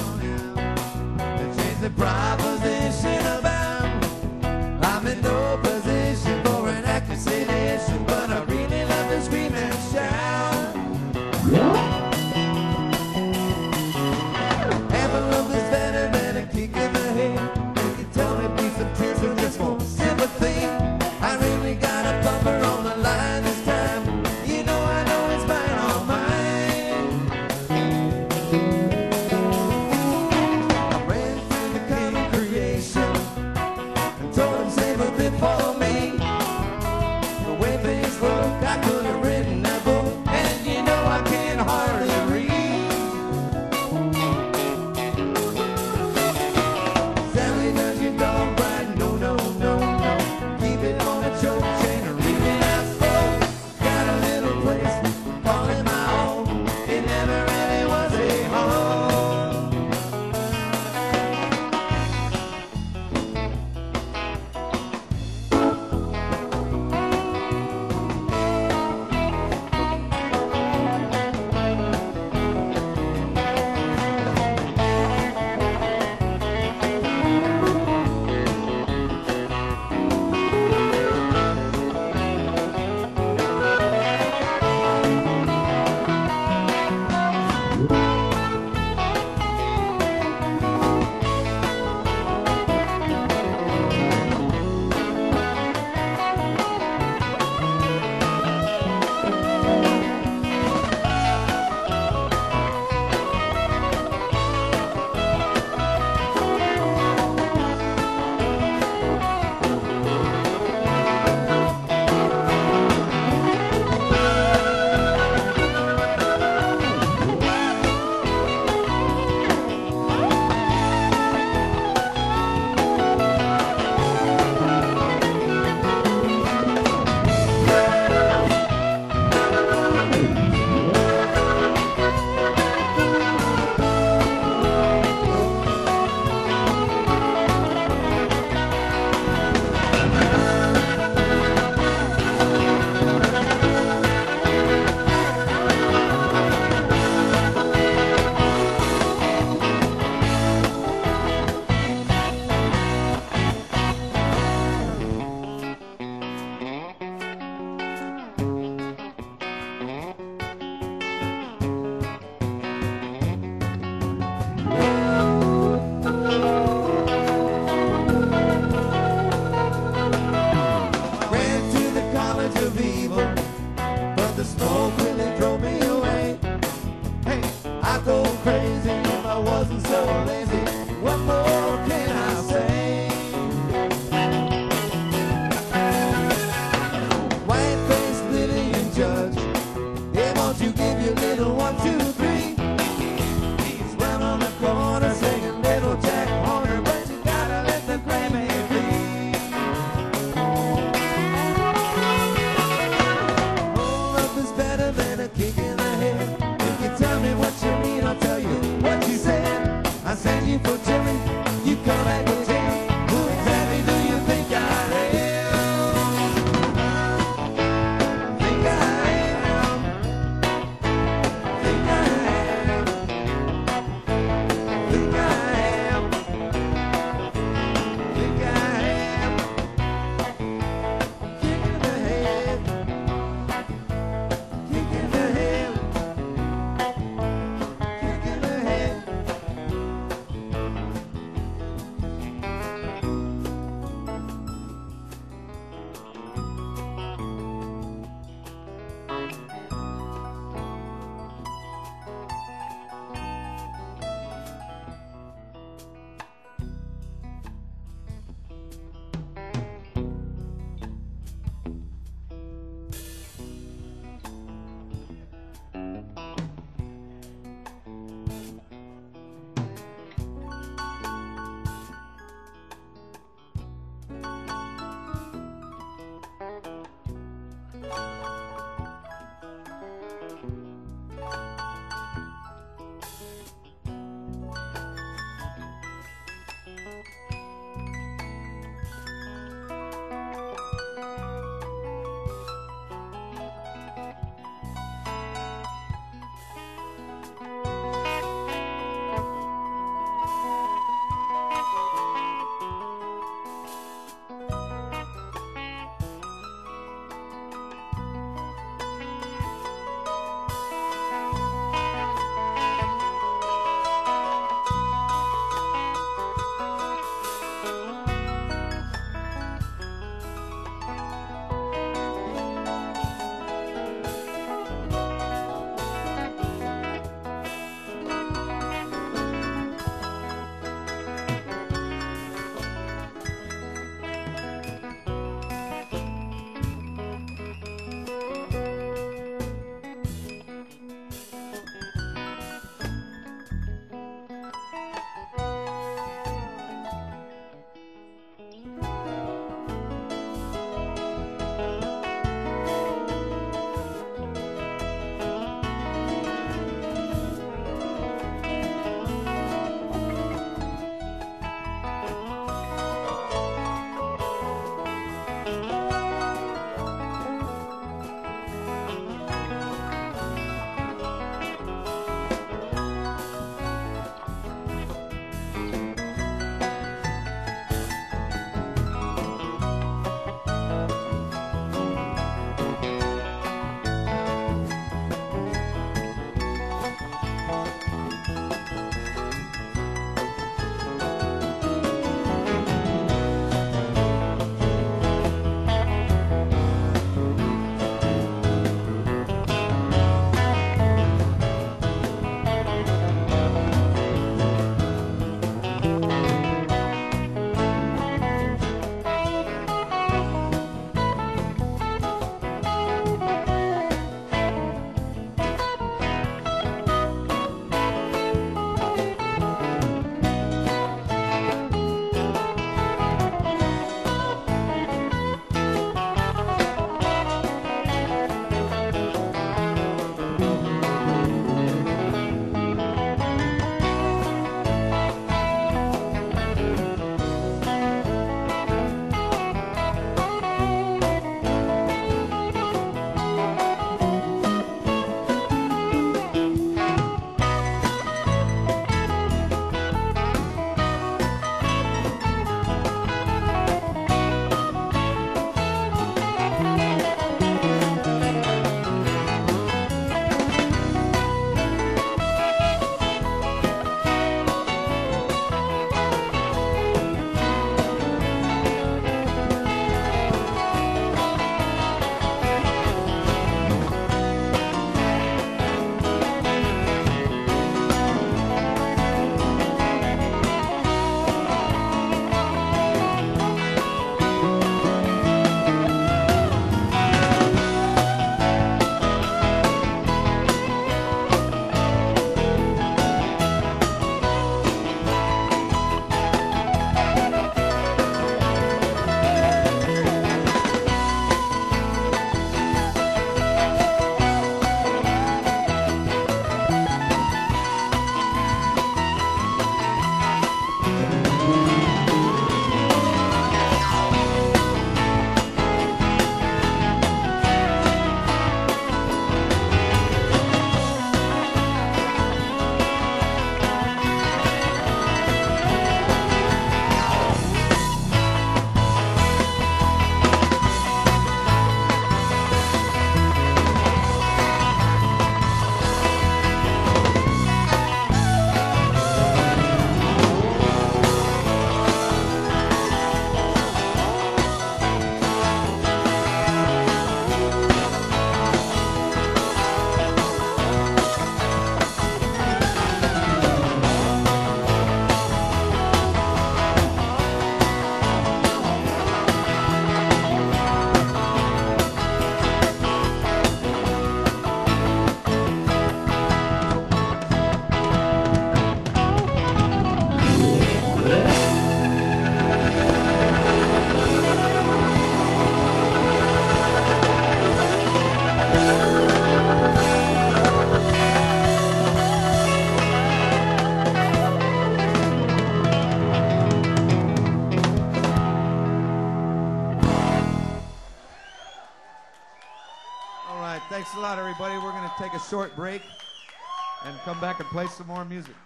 everybody. We're going to take a short break and come back and play some more music.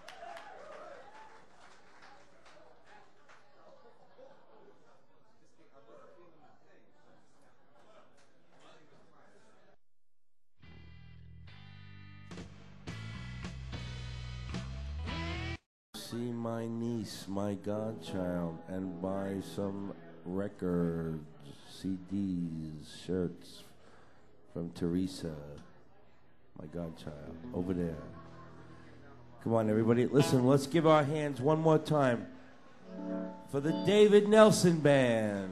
See my niece, my godchild, and buy some records, C Ds, shirts from Teresa, my godchild, over there. Come on, everybody. Listen, let's give our hands one more time for the David Nelson Band.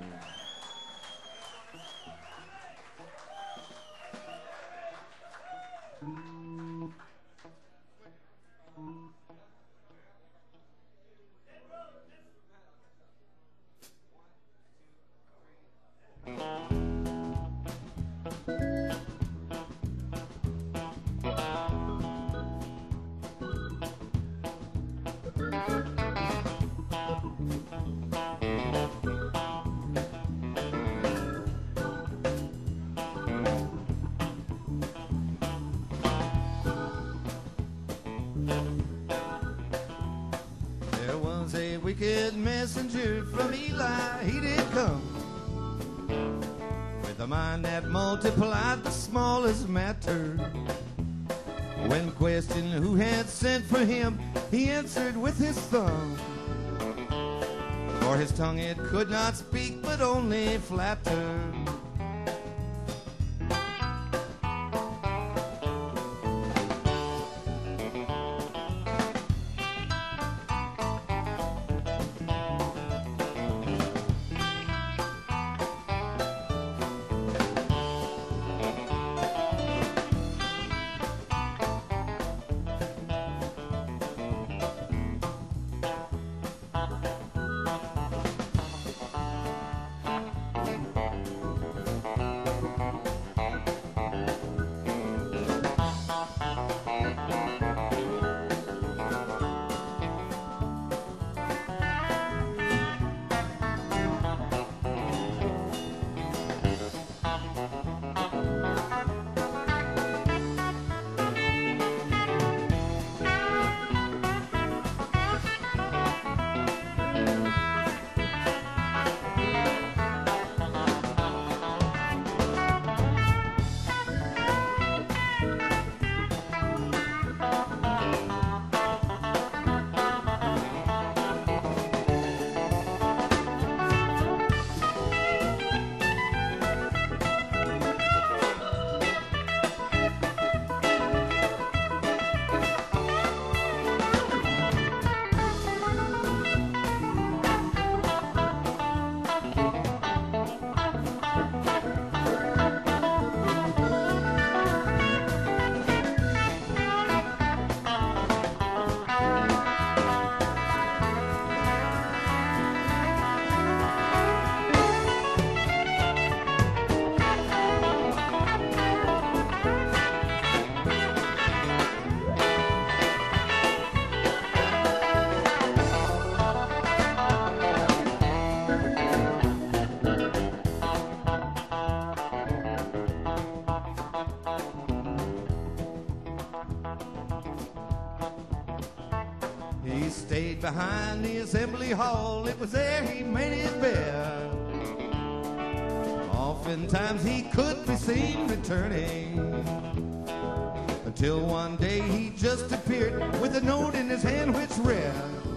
There was a wicked messenger from Eli, he did come with a mind that multiplied the smallest matter. When questioned who had sent for him, he answered with his thumb. For his tongue it could not speak, but only flatter. He stayed behind the assembly hall, it was there he made his bed. Oftentimes he could be seen returning, until one day he just appeared with a note in his hand which read,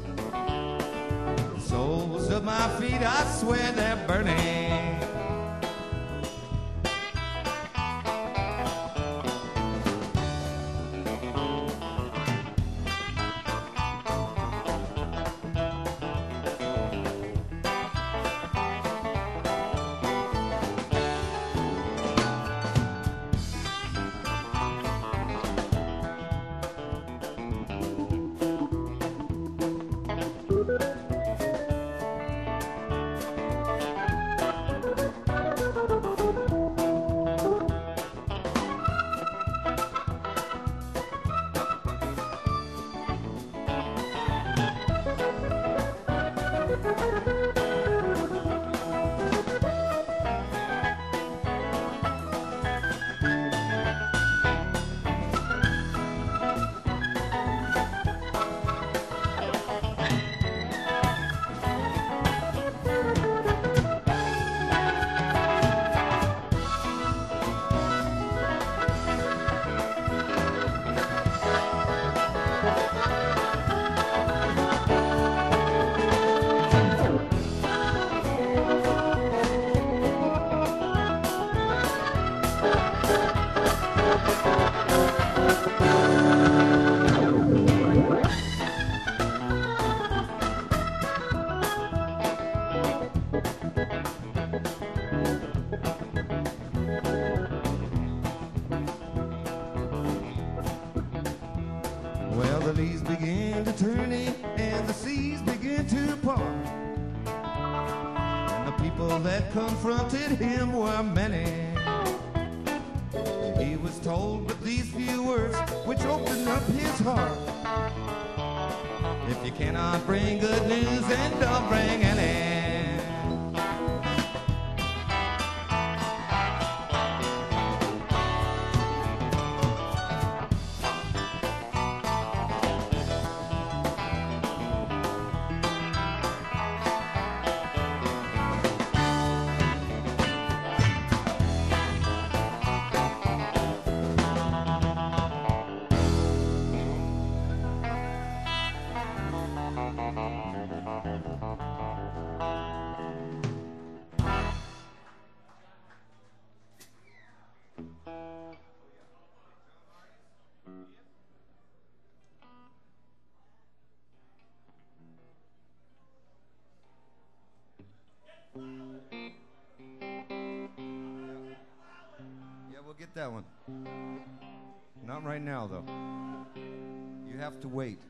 "The soles of my feet, I swear they're burning." the leaves began to turn and the seas began to part. And the people that confronted him were many. He was told with these few words which opened up his heart. If you cannot bring good news, then don't bring any. Yeah, we'll get that one. Not right now, though. You have to wait.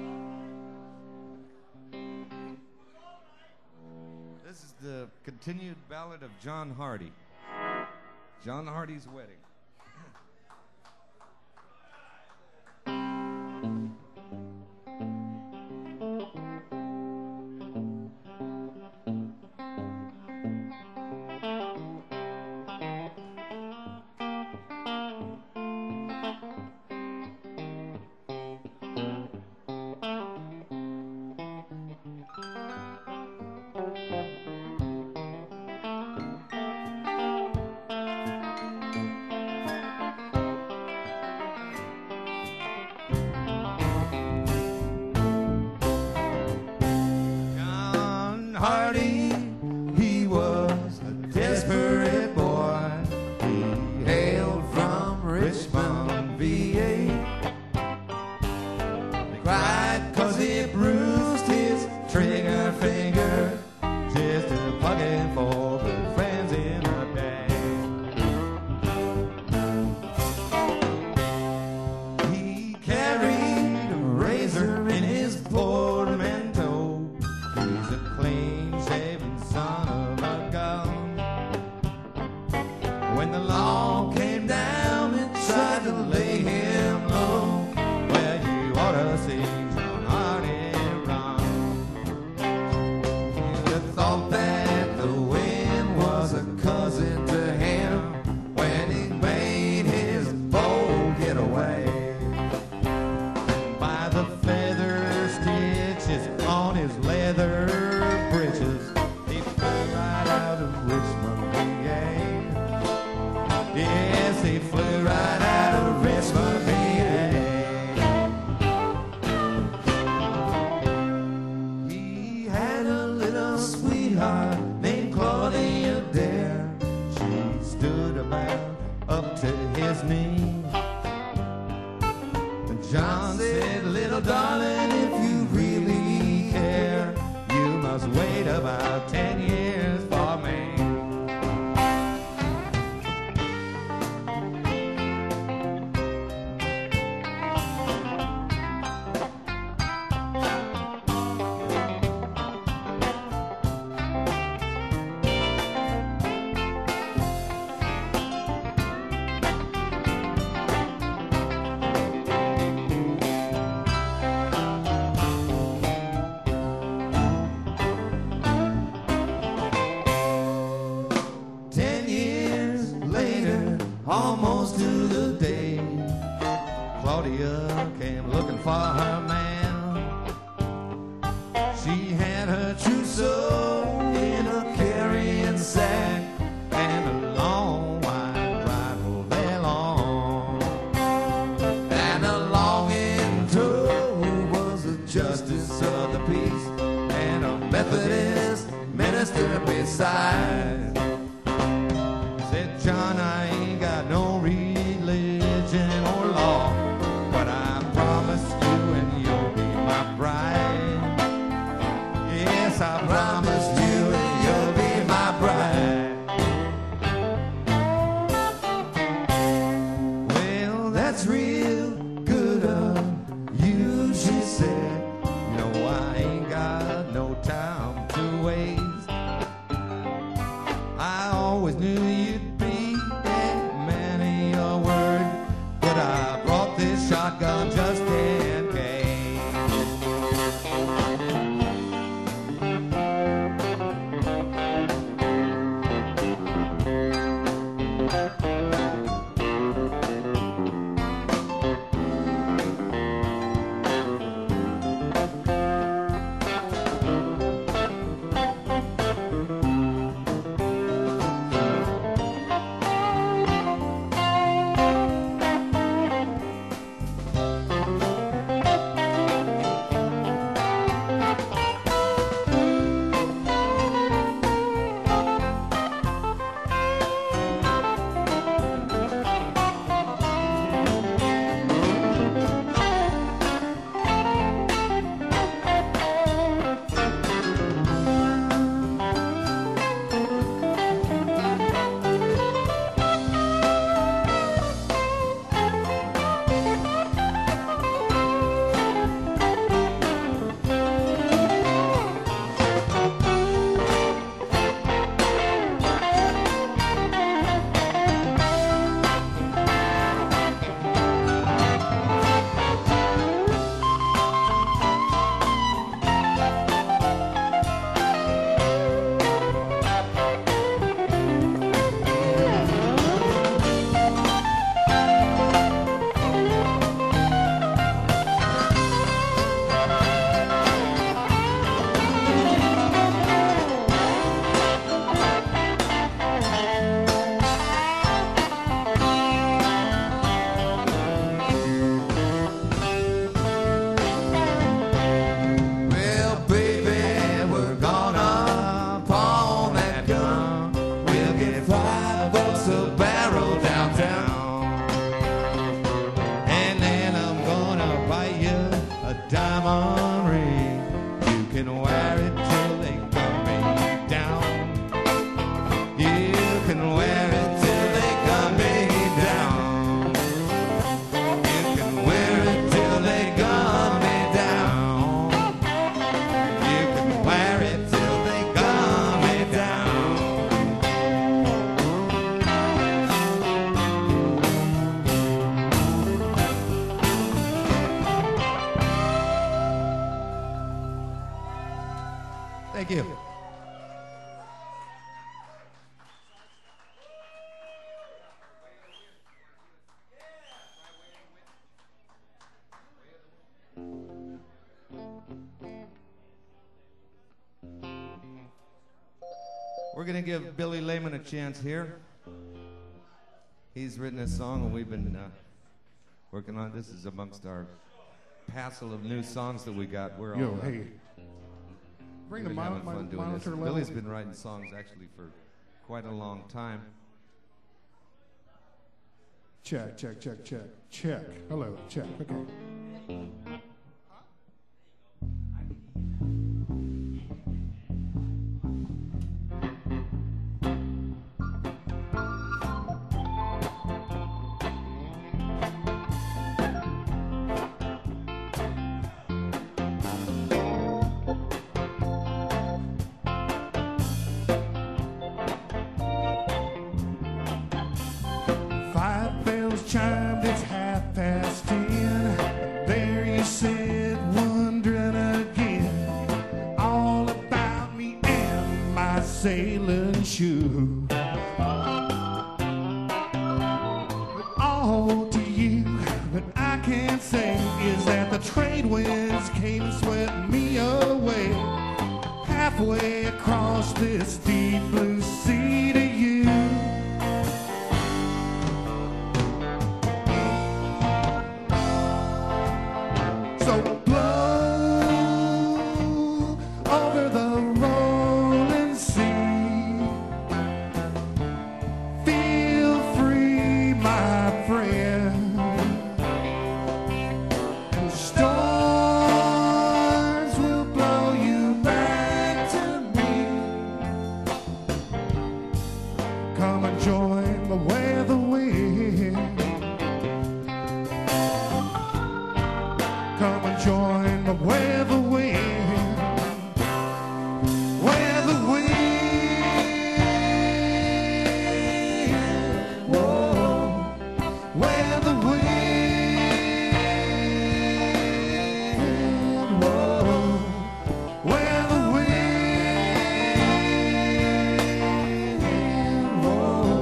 This is the continued ballad of John Hardy. John Hardy's Wedding. Hardy, he was a desperate boy. He hailed from Richmond, V A. He cried 'cause he bruised his trigger finger, just a plugging for the friends in the day. He carried a razor in his portmanteau. He's a clean-shaven son of a gun. When the law came down and tried to lay him low, well, you ought to see John Hardy run. You'd have thought that the wind was a cousin to him when he made his bold getaway. By the feather stitches on his leather britches, he flew right out of Richmond, V A. Yes, he flew right out of Richmond, V A. He had a little sweetheart named Claudia Dare. She stood about up to his knee. John said, little darling, if you really care, you must wait about ten years for me. Ten years later, almost to the day, Claudia came looking for her man. She had her trousseau in a carrying sack and a long white rifle they long. And along in tow was a justice of the peace and a Methodist minister beside. Said, John, I ain't got no religion or law, but I promise you and you'll be my bride. Yes, I promise you and you'll be my bride. Well, that's real good of you, Thank you. We're going to give Billy Lehman a chance here. He's written a song, and we've been uh, working on this. Is amongst our passel of new songs that we got. We're Yo, all, uh, hey. Bring the been mon- having mon- fun doing this. monitor level. Billy's been writing songs actually for quite a long time. Check, check, check, check, check. Hello, check. Okay. Five bells chimed, it's half past ten. There you sit, wondering again, all about me and my sailing shoe. All to you, but I can't say is that the trade winds came and swept me away, halfway across this deep blue sea to you. So blow over the rolling sea. Feel free, my friend. The storms will blow you back to me. Come and join the weather wind. Come and join the weather wind. Weather wind. Whoa. Weather wind. Whoa. Weather wind. Whoa.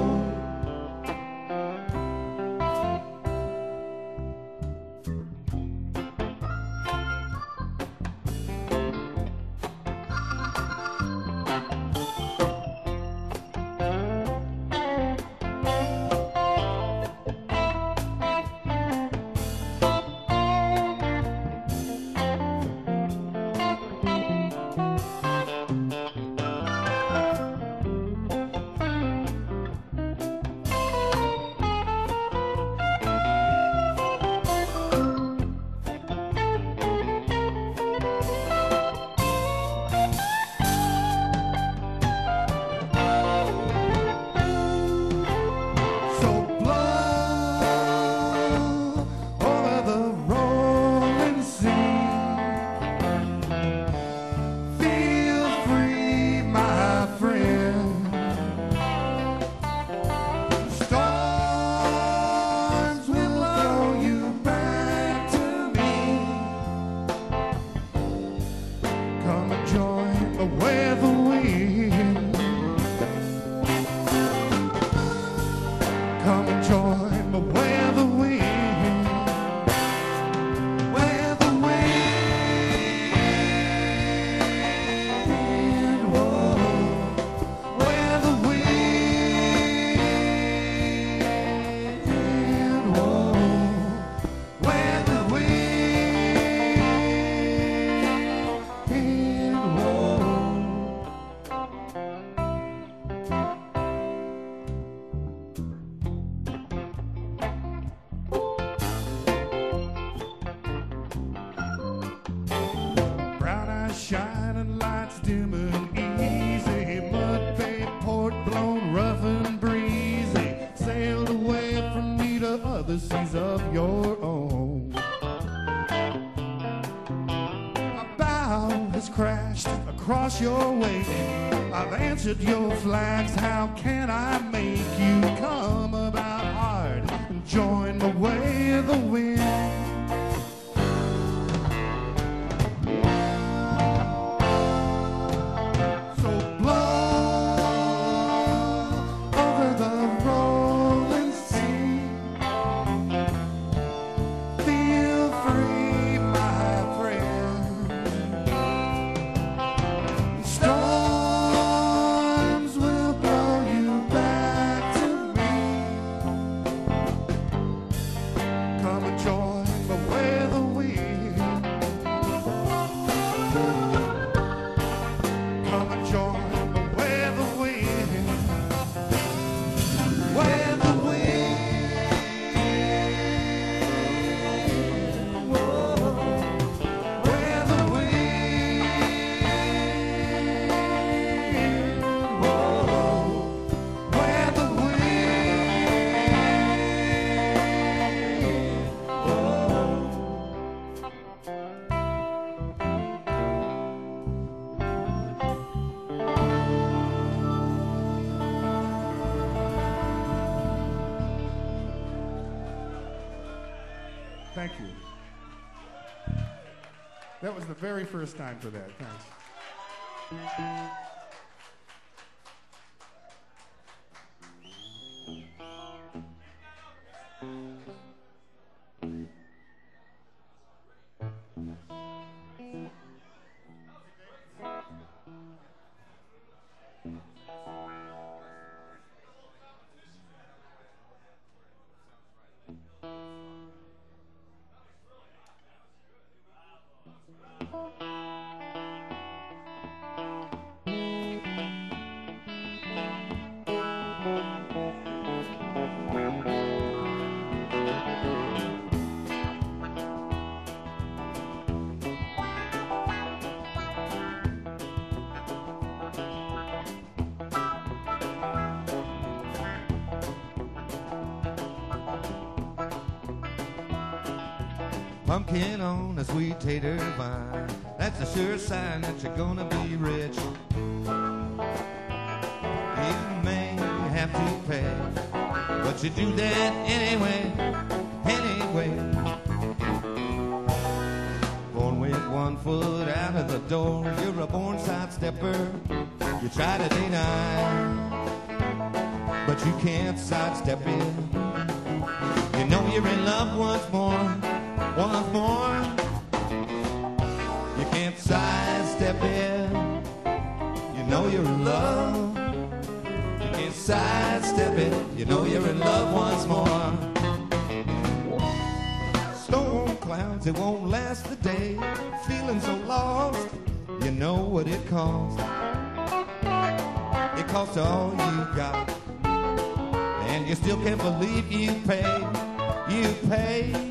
So blow over the rolling sea. Feel free, my friend. Storms will blow you back to me. Come and join the weather wind. Come and join the weather wind. Weather wind. Whoa. Weather wind. Whoa. Weather wind. Whoa. Brown eyes shining, lights dim and easy. Mud bay port blown rough and breezy. Sailed away from me to other seas of your own. A bow has crashed across your way. I've answered your flags. How can I make you come about hard and join the way of the wind? Thank you. That was the very first time for that. Thanks. Pumpkin on a sweet tater vine, that's a sure sign that you're gonna be rich. You may have to pay, but you do that anyway, anyway. Born with one foot out of the door, you're a born sidestepper. You try to deny, but you can't sidestep it. You know you're in love once more. Once more, you can't sidestep it. You know you're in love. You can't sidestep it. You know you're in love once more. Storm clouds, it won't last the day. Feeling so lost, you know what it costs. It costs all you got, and you still can't believe you pay. You pay.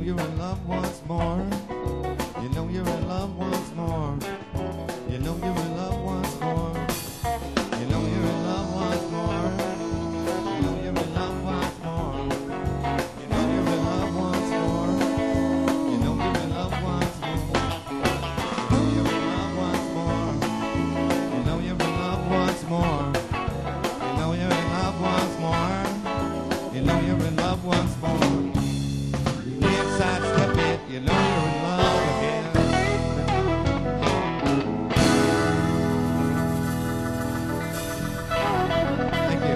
you're in love once more. You know you're in love once more. You know you're in love once more. You know you're in love once more. You know you're in love once more. You know you're in love once more. You know you're in love once more. You know you're in love once more. You know you're in love once more. You know you're in love once more. You know you're in love once more. You can't sidestep it. You know you're in love again. Thank you.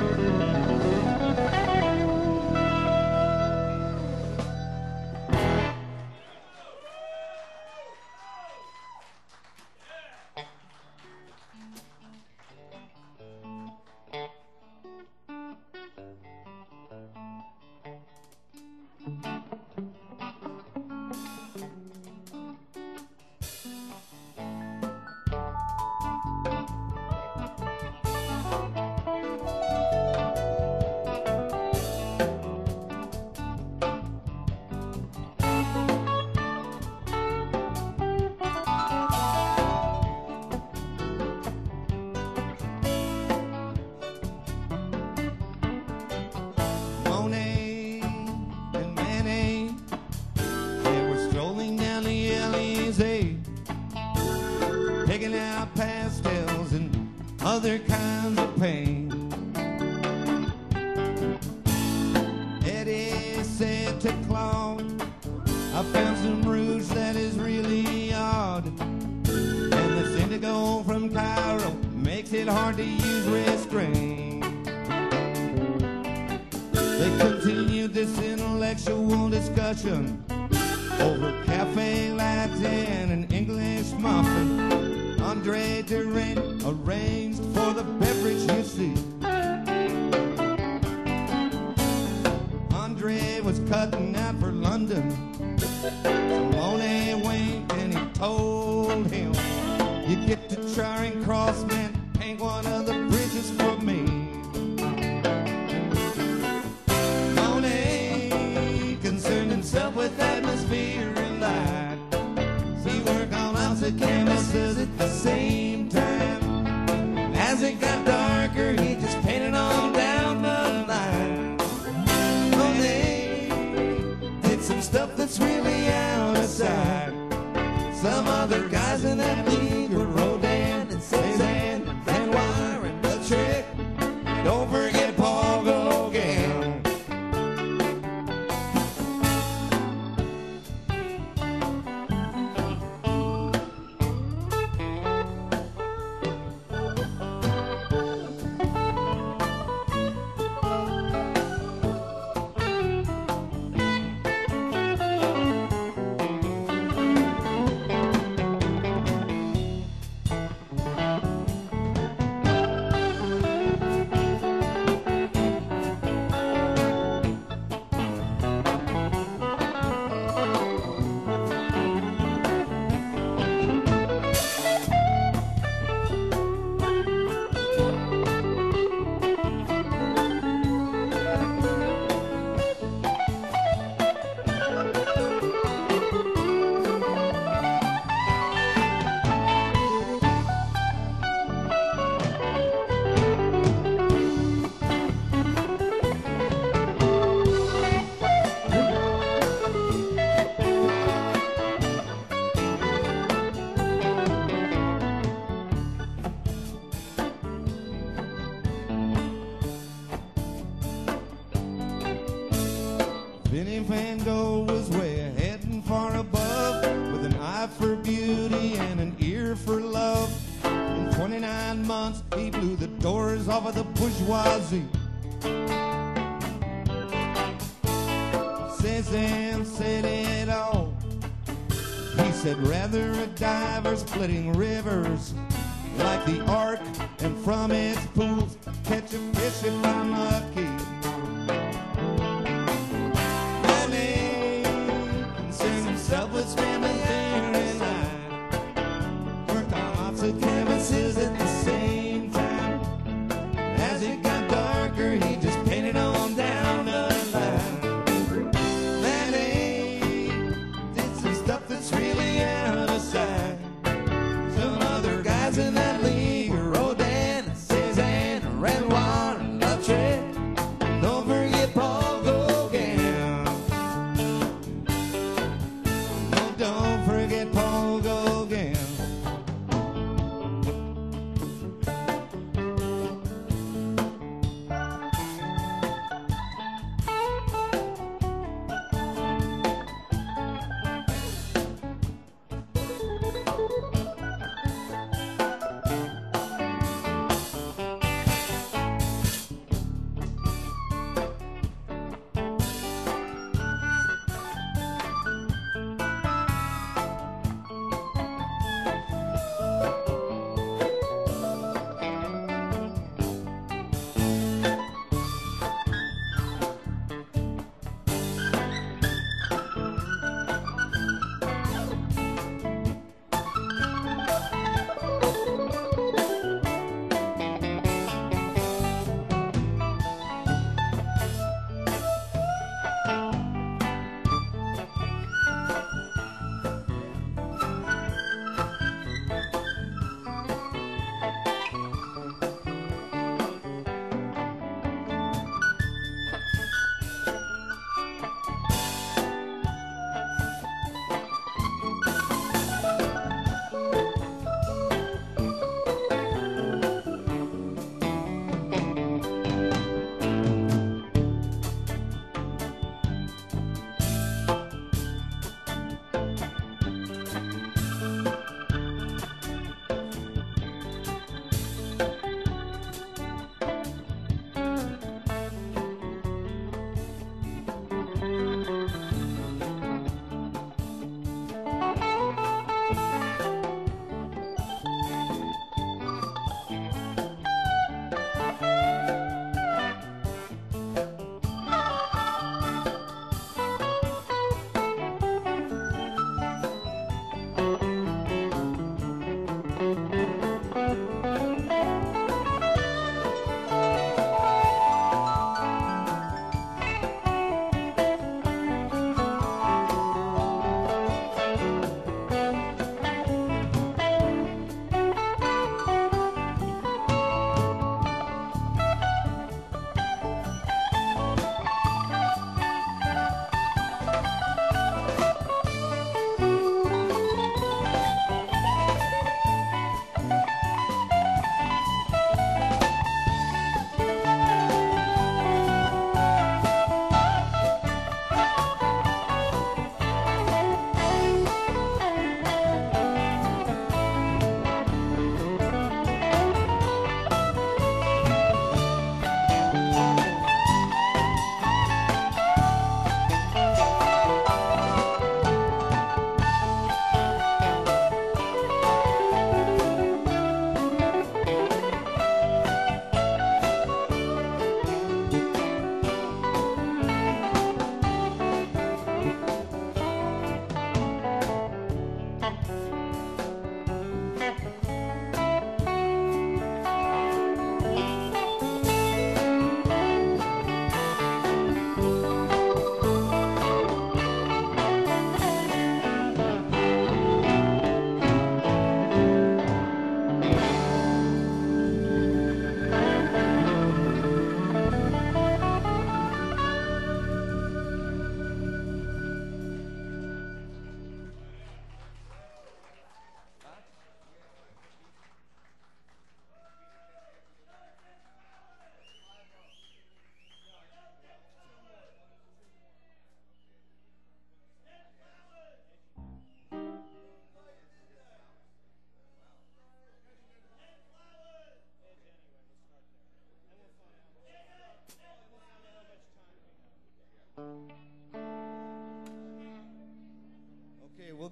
Monet and Manny, they were strolling down the Elysee, picking out pastels and other kinds of paint. Eddie said to Claude, I found some rouge that is really odd, and the indigo from Cairo makes it hard to use restraint. They continued this intellectual discussion over cafe latte and an English muffin. Andre Durain arranged for the beverage, you see. Andre was cutting out for London. Monet winked and he told him, you get to Charing Cross, man, paint one of the bridges for me. Concerned himself with atmosphere and light. He worked on lots of canvases at the same time. As it got darker, he just painted on down the line. Monet did some stuff that's really out of sight. Some other guys in that league were Rodin and Cézanne and Van Wire and Lautrec. Don't forget Paul Gauguin. Vinnie Van Gogh was way heading far above, with an eye for beauty and an ear for love. In twenty-nine months, he blew the doors off of the bourgeoisie. Cézanne said it all. He said, rather a diver splitting rivers like the Ark, and from its pools catch a fish if I'm lucky. Himself with spending there and night. Worked on lots of canvases at the same time. As it got darker, he just painted on down the line. That ain't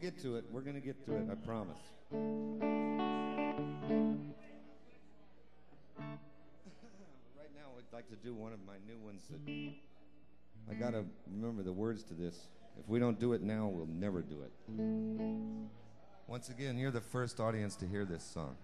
get to it. We're going to get to it, I promise. Right now, I'd like to do one of my new ones that I got to remember the words to this. If we don't do it now, we'll never do it. Once again, you're the first audience to hear this song.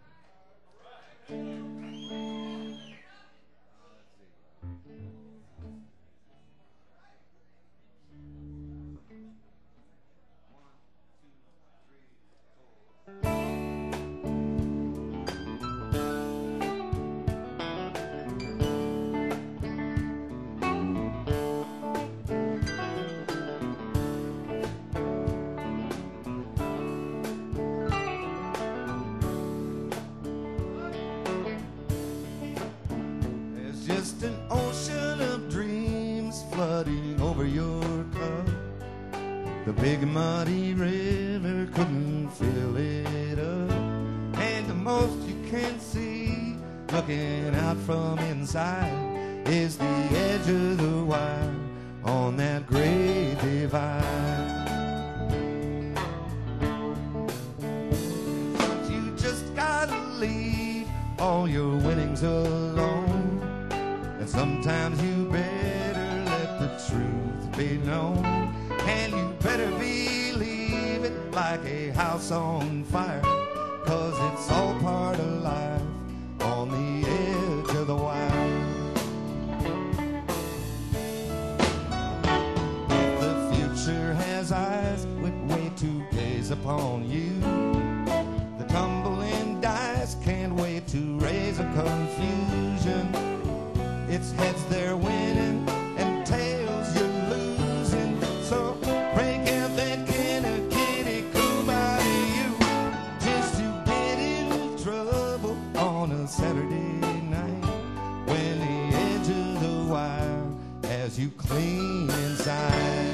Just an ocean of dreams flooding over your cup. The big muddy river couldn't fill it up. And the most you can see, looking out from inside, is the edge of the wire on that great divide. But you just gotta leave all your winnings alone. And sometimes you better let the truth be known. And you better believe it like a house on fire, 'cause it's all part of life on the edge of the wire. The future has eyes with way to gaze upon you. The tumbling dice can't wait to raise a confusion. It's heads they're winning and tails you're losing. So break out that can of kitty come out of you, just to get in trouble on a Saturday night when the edge of the wire has you clean inside.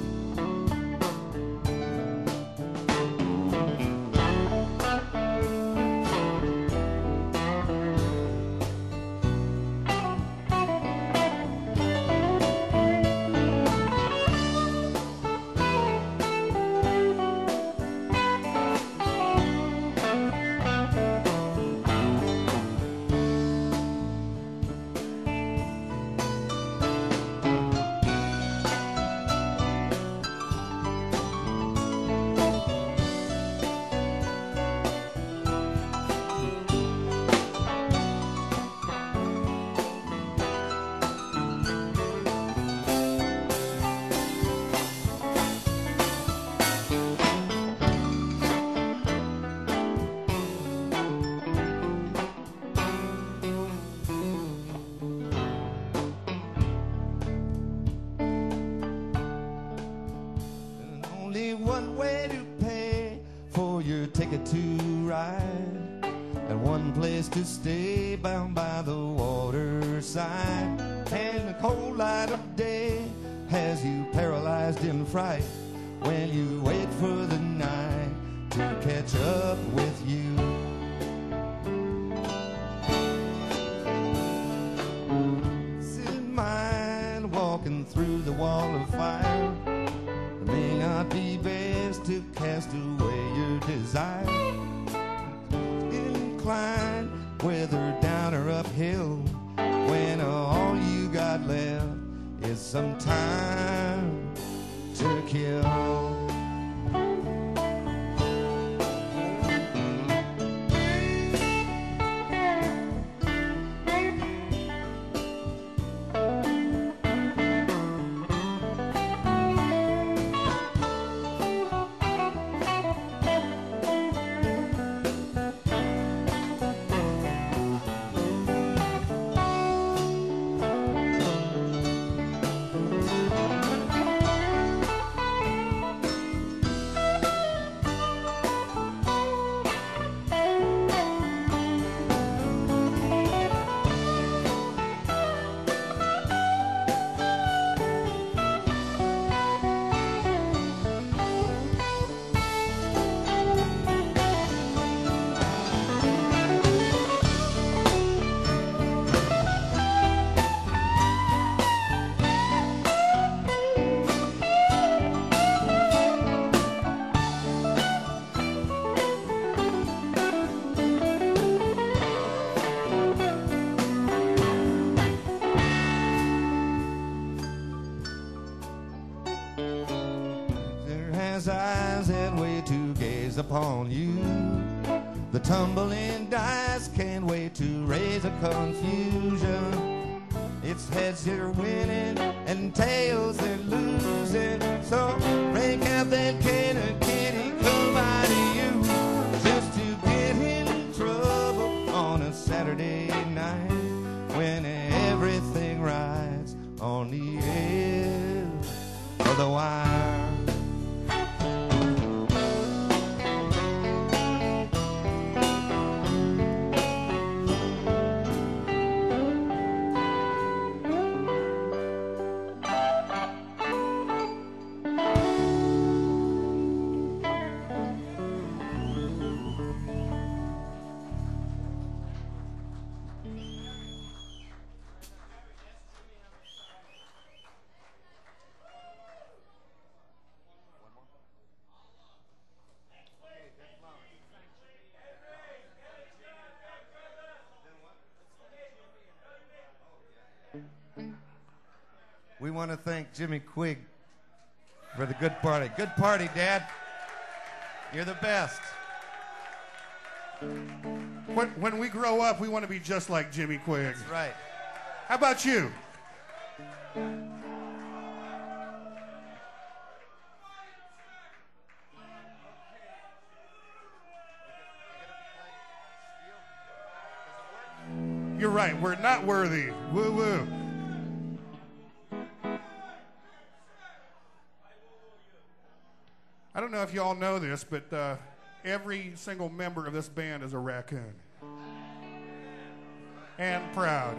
Only one way to pay for your ticket to ride, and one place to stay bound by the waterside. And the cold light of day has you paralyzed in fright when you wait for the night to catch up with you. Sit mine walking through the wall of fire. It may not be best to cast away your desire. Incline, whether down or uphill, when all you got left is some time to kill. upon you. The tumbling dice can't wait to raise a confusion. It's heads you're winning and tails they're losing. So break out that can of kitty, come out of you, just to get in trouble on a Saturday night when everything rides on the edge of the wire. We want to thank Jimmy Quigg for the good party. Good party, Dad. You're the best. When, when we grow up, we want to be just like Jimmy Quigg. That's right. How about you? You're right. We're not worthy. Woo woo. I don't know if you all know this, but uh, every single member of this band is a raccoon. And proud.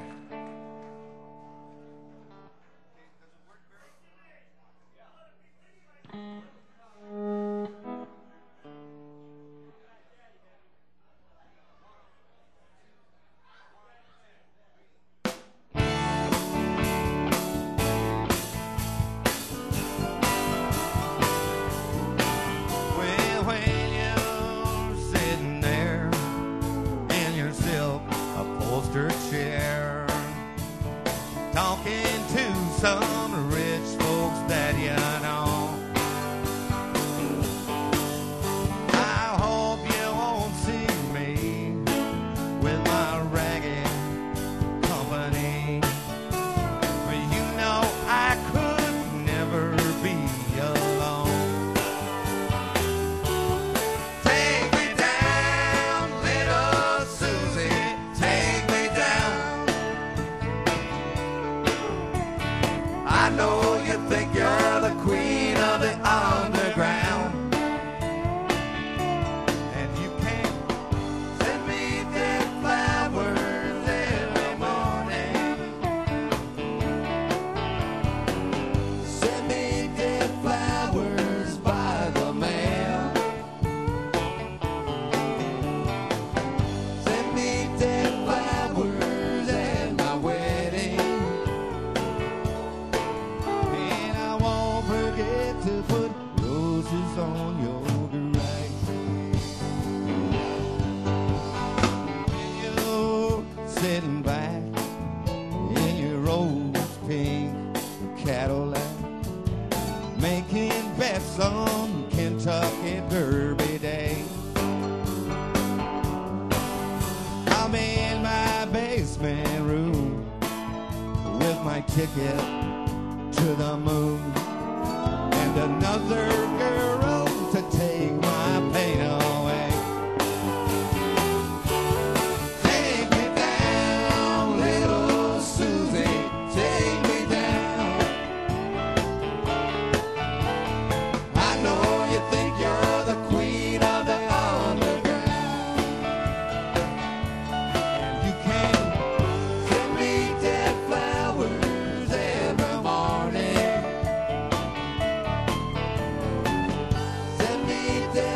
Send me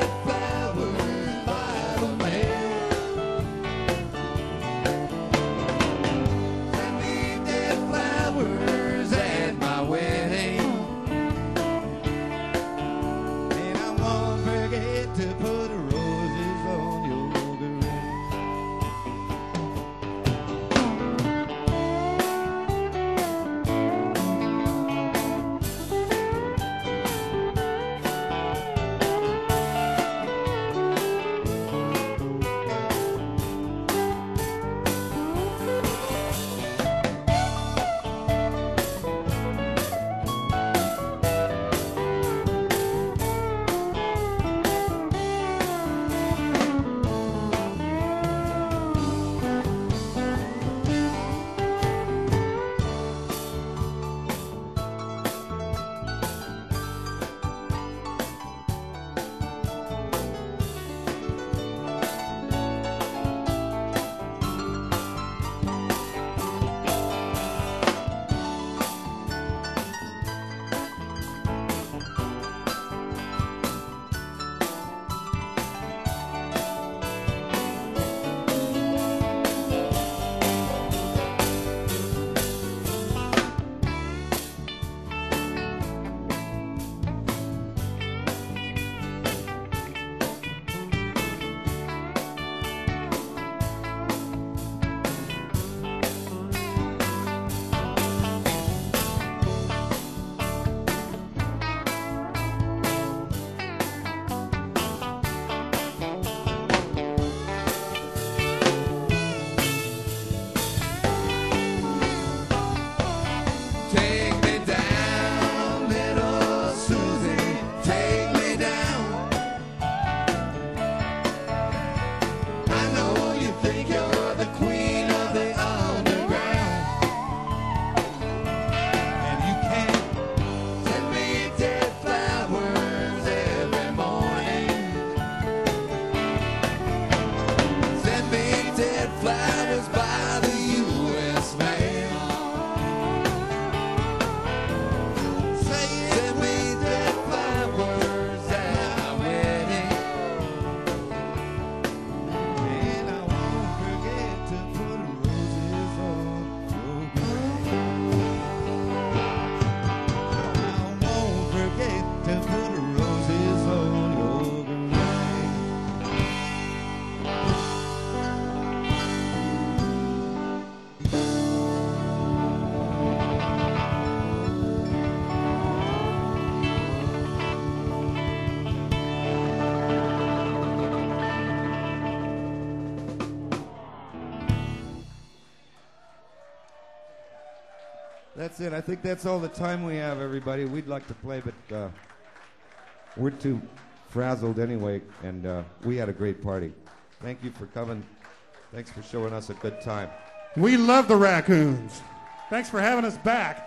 That's it. I think that's all the time we have, everybody. We'd like to play, but uh, we're too frazzled anyway, and uh, we had a great party. Thank you for coming. Thanks for showing us a good time. We love the Raccoons. Thanks for having us back.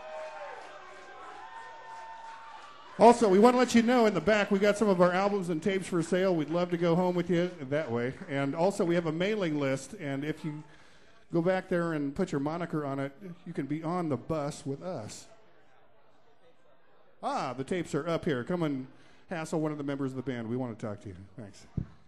Also, we want to let you know in the back we got some of our albums and tapes for sale. We'd love to go home with you that way. And also, we have a mailing list, and if you go back there and put your moniker on it, you can be on the bus with us. Ah, the tapes are up here. Come and hassle one of the members of the band. We want to talk to you. Thanks.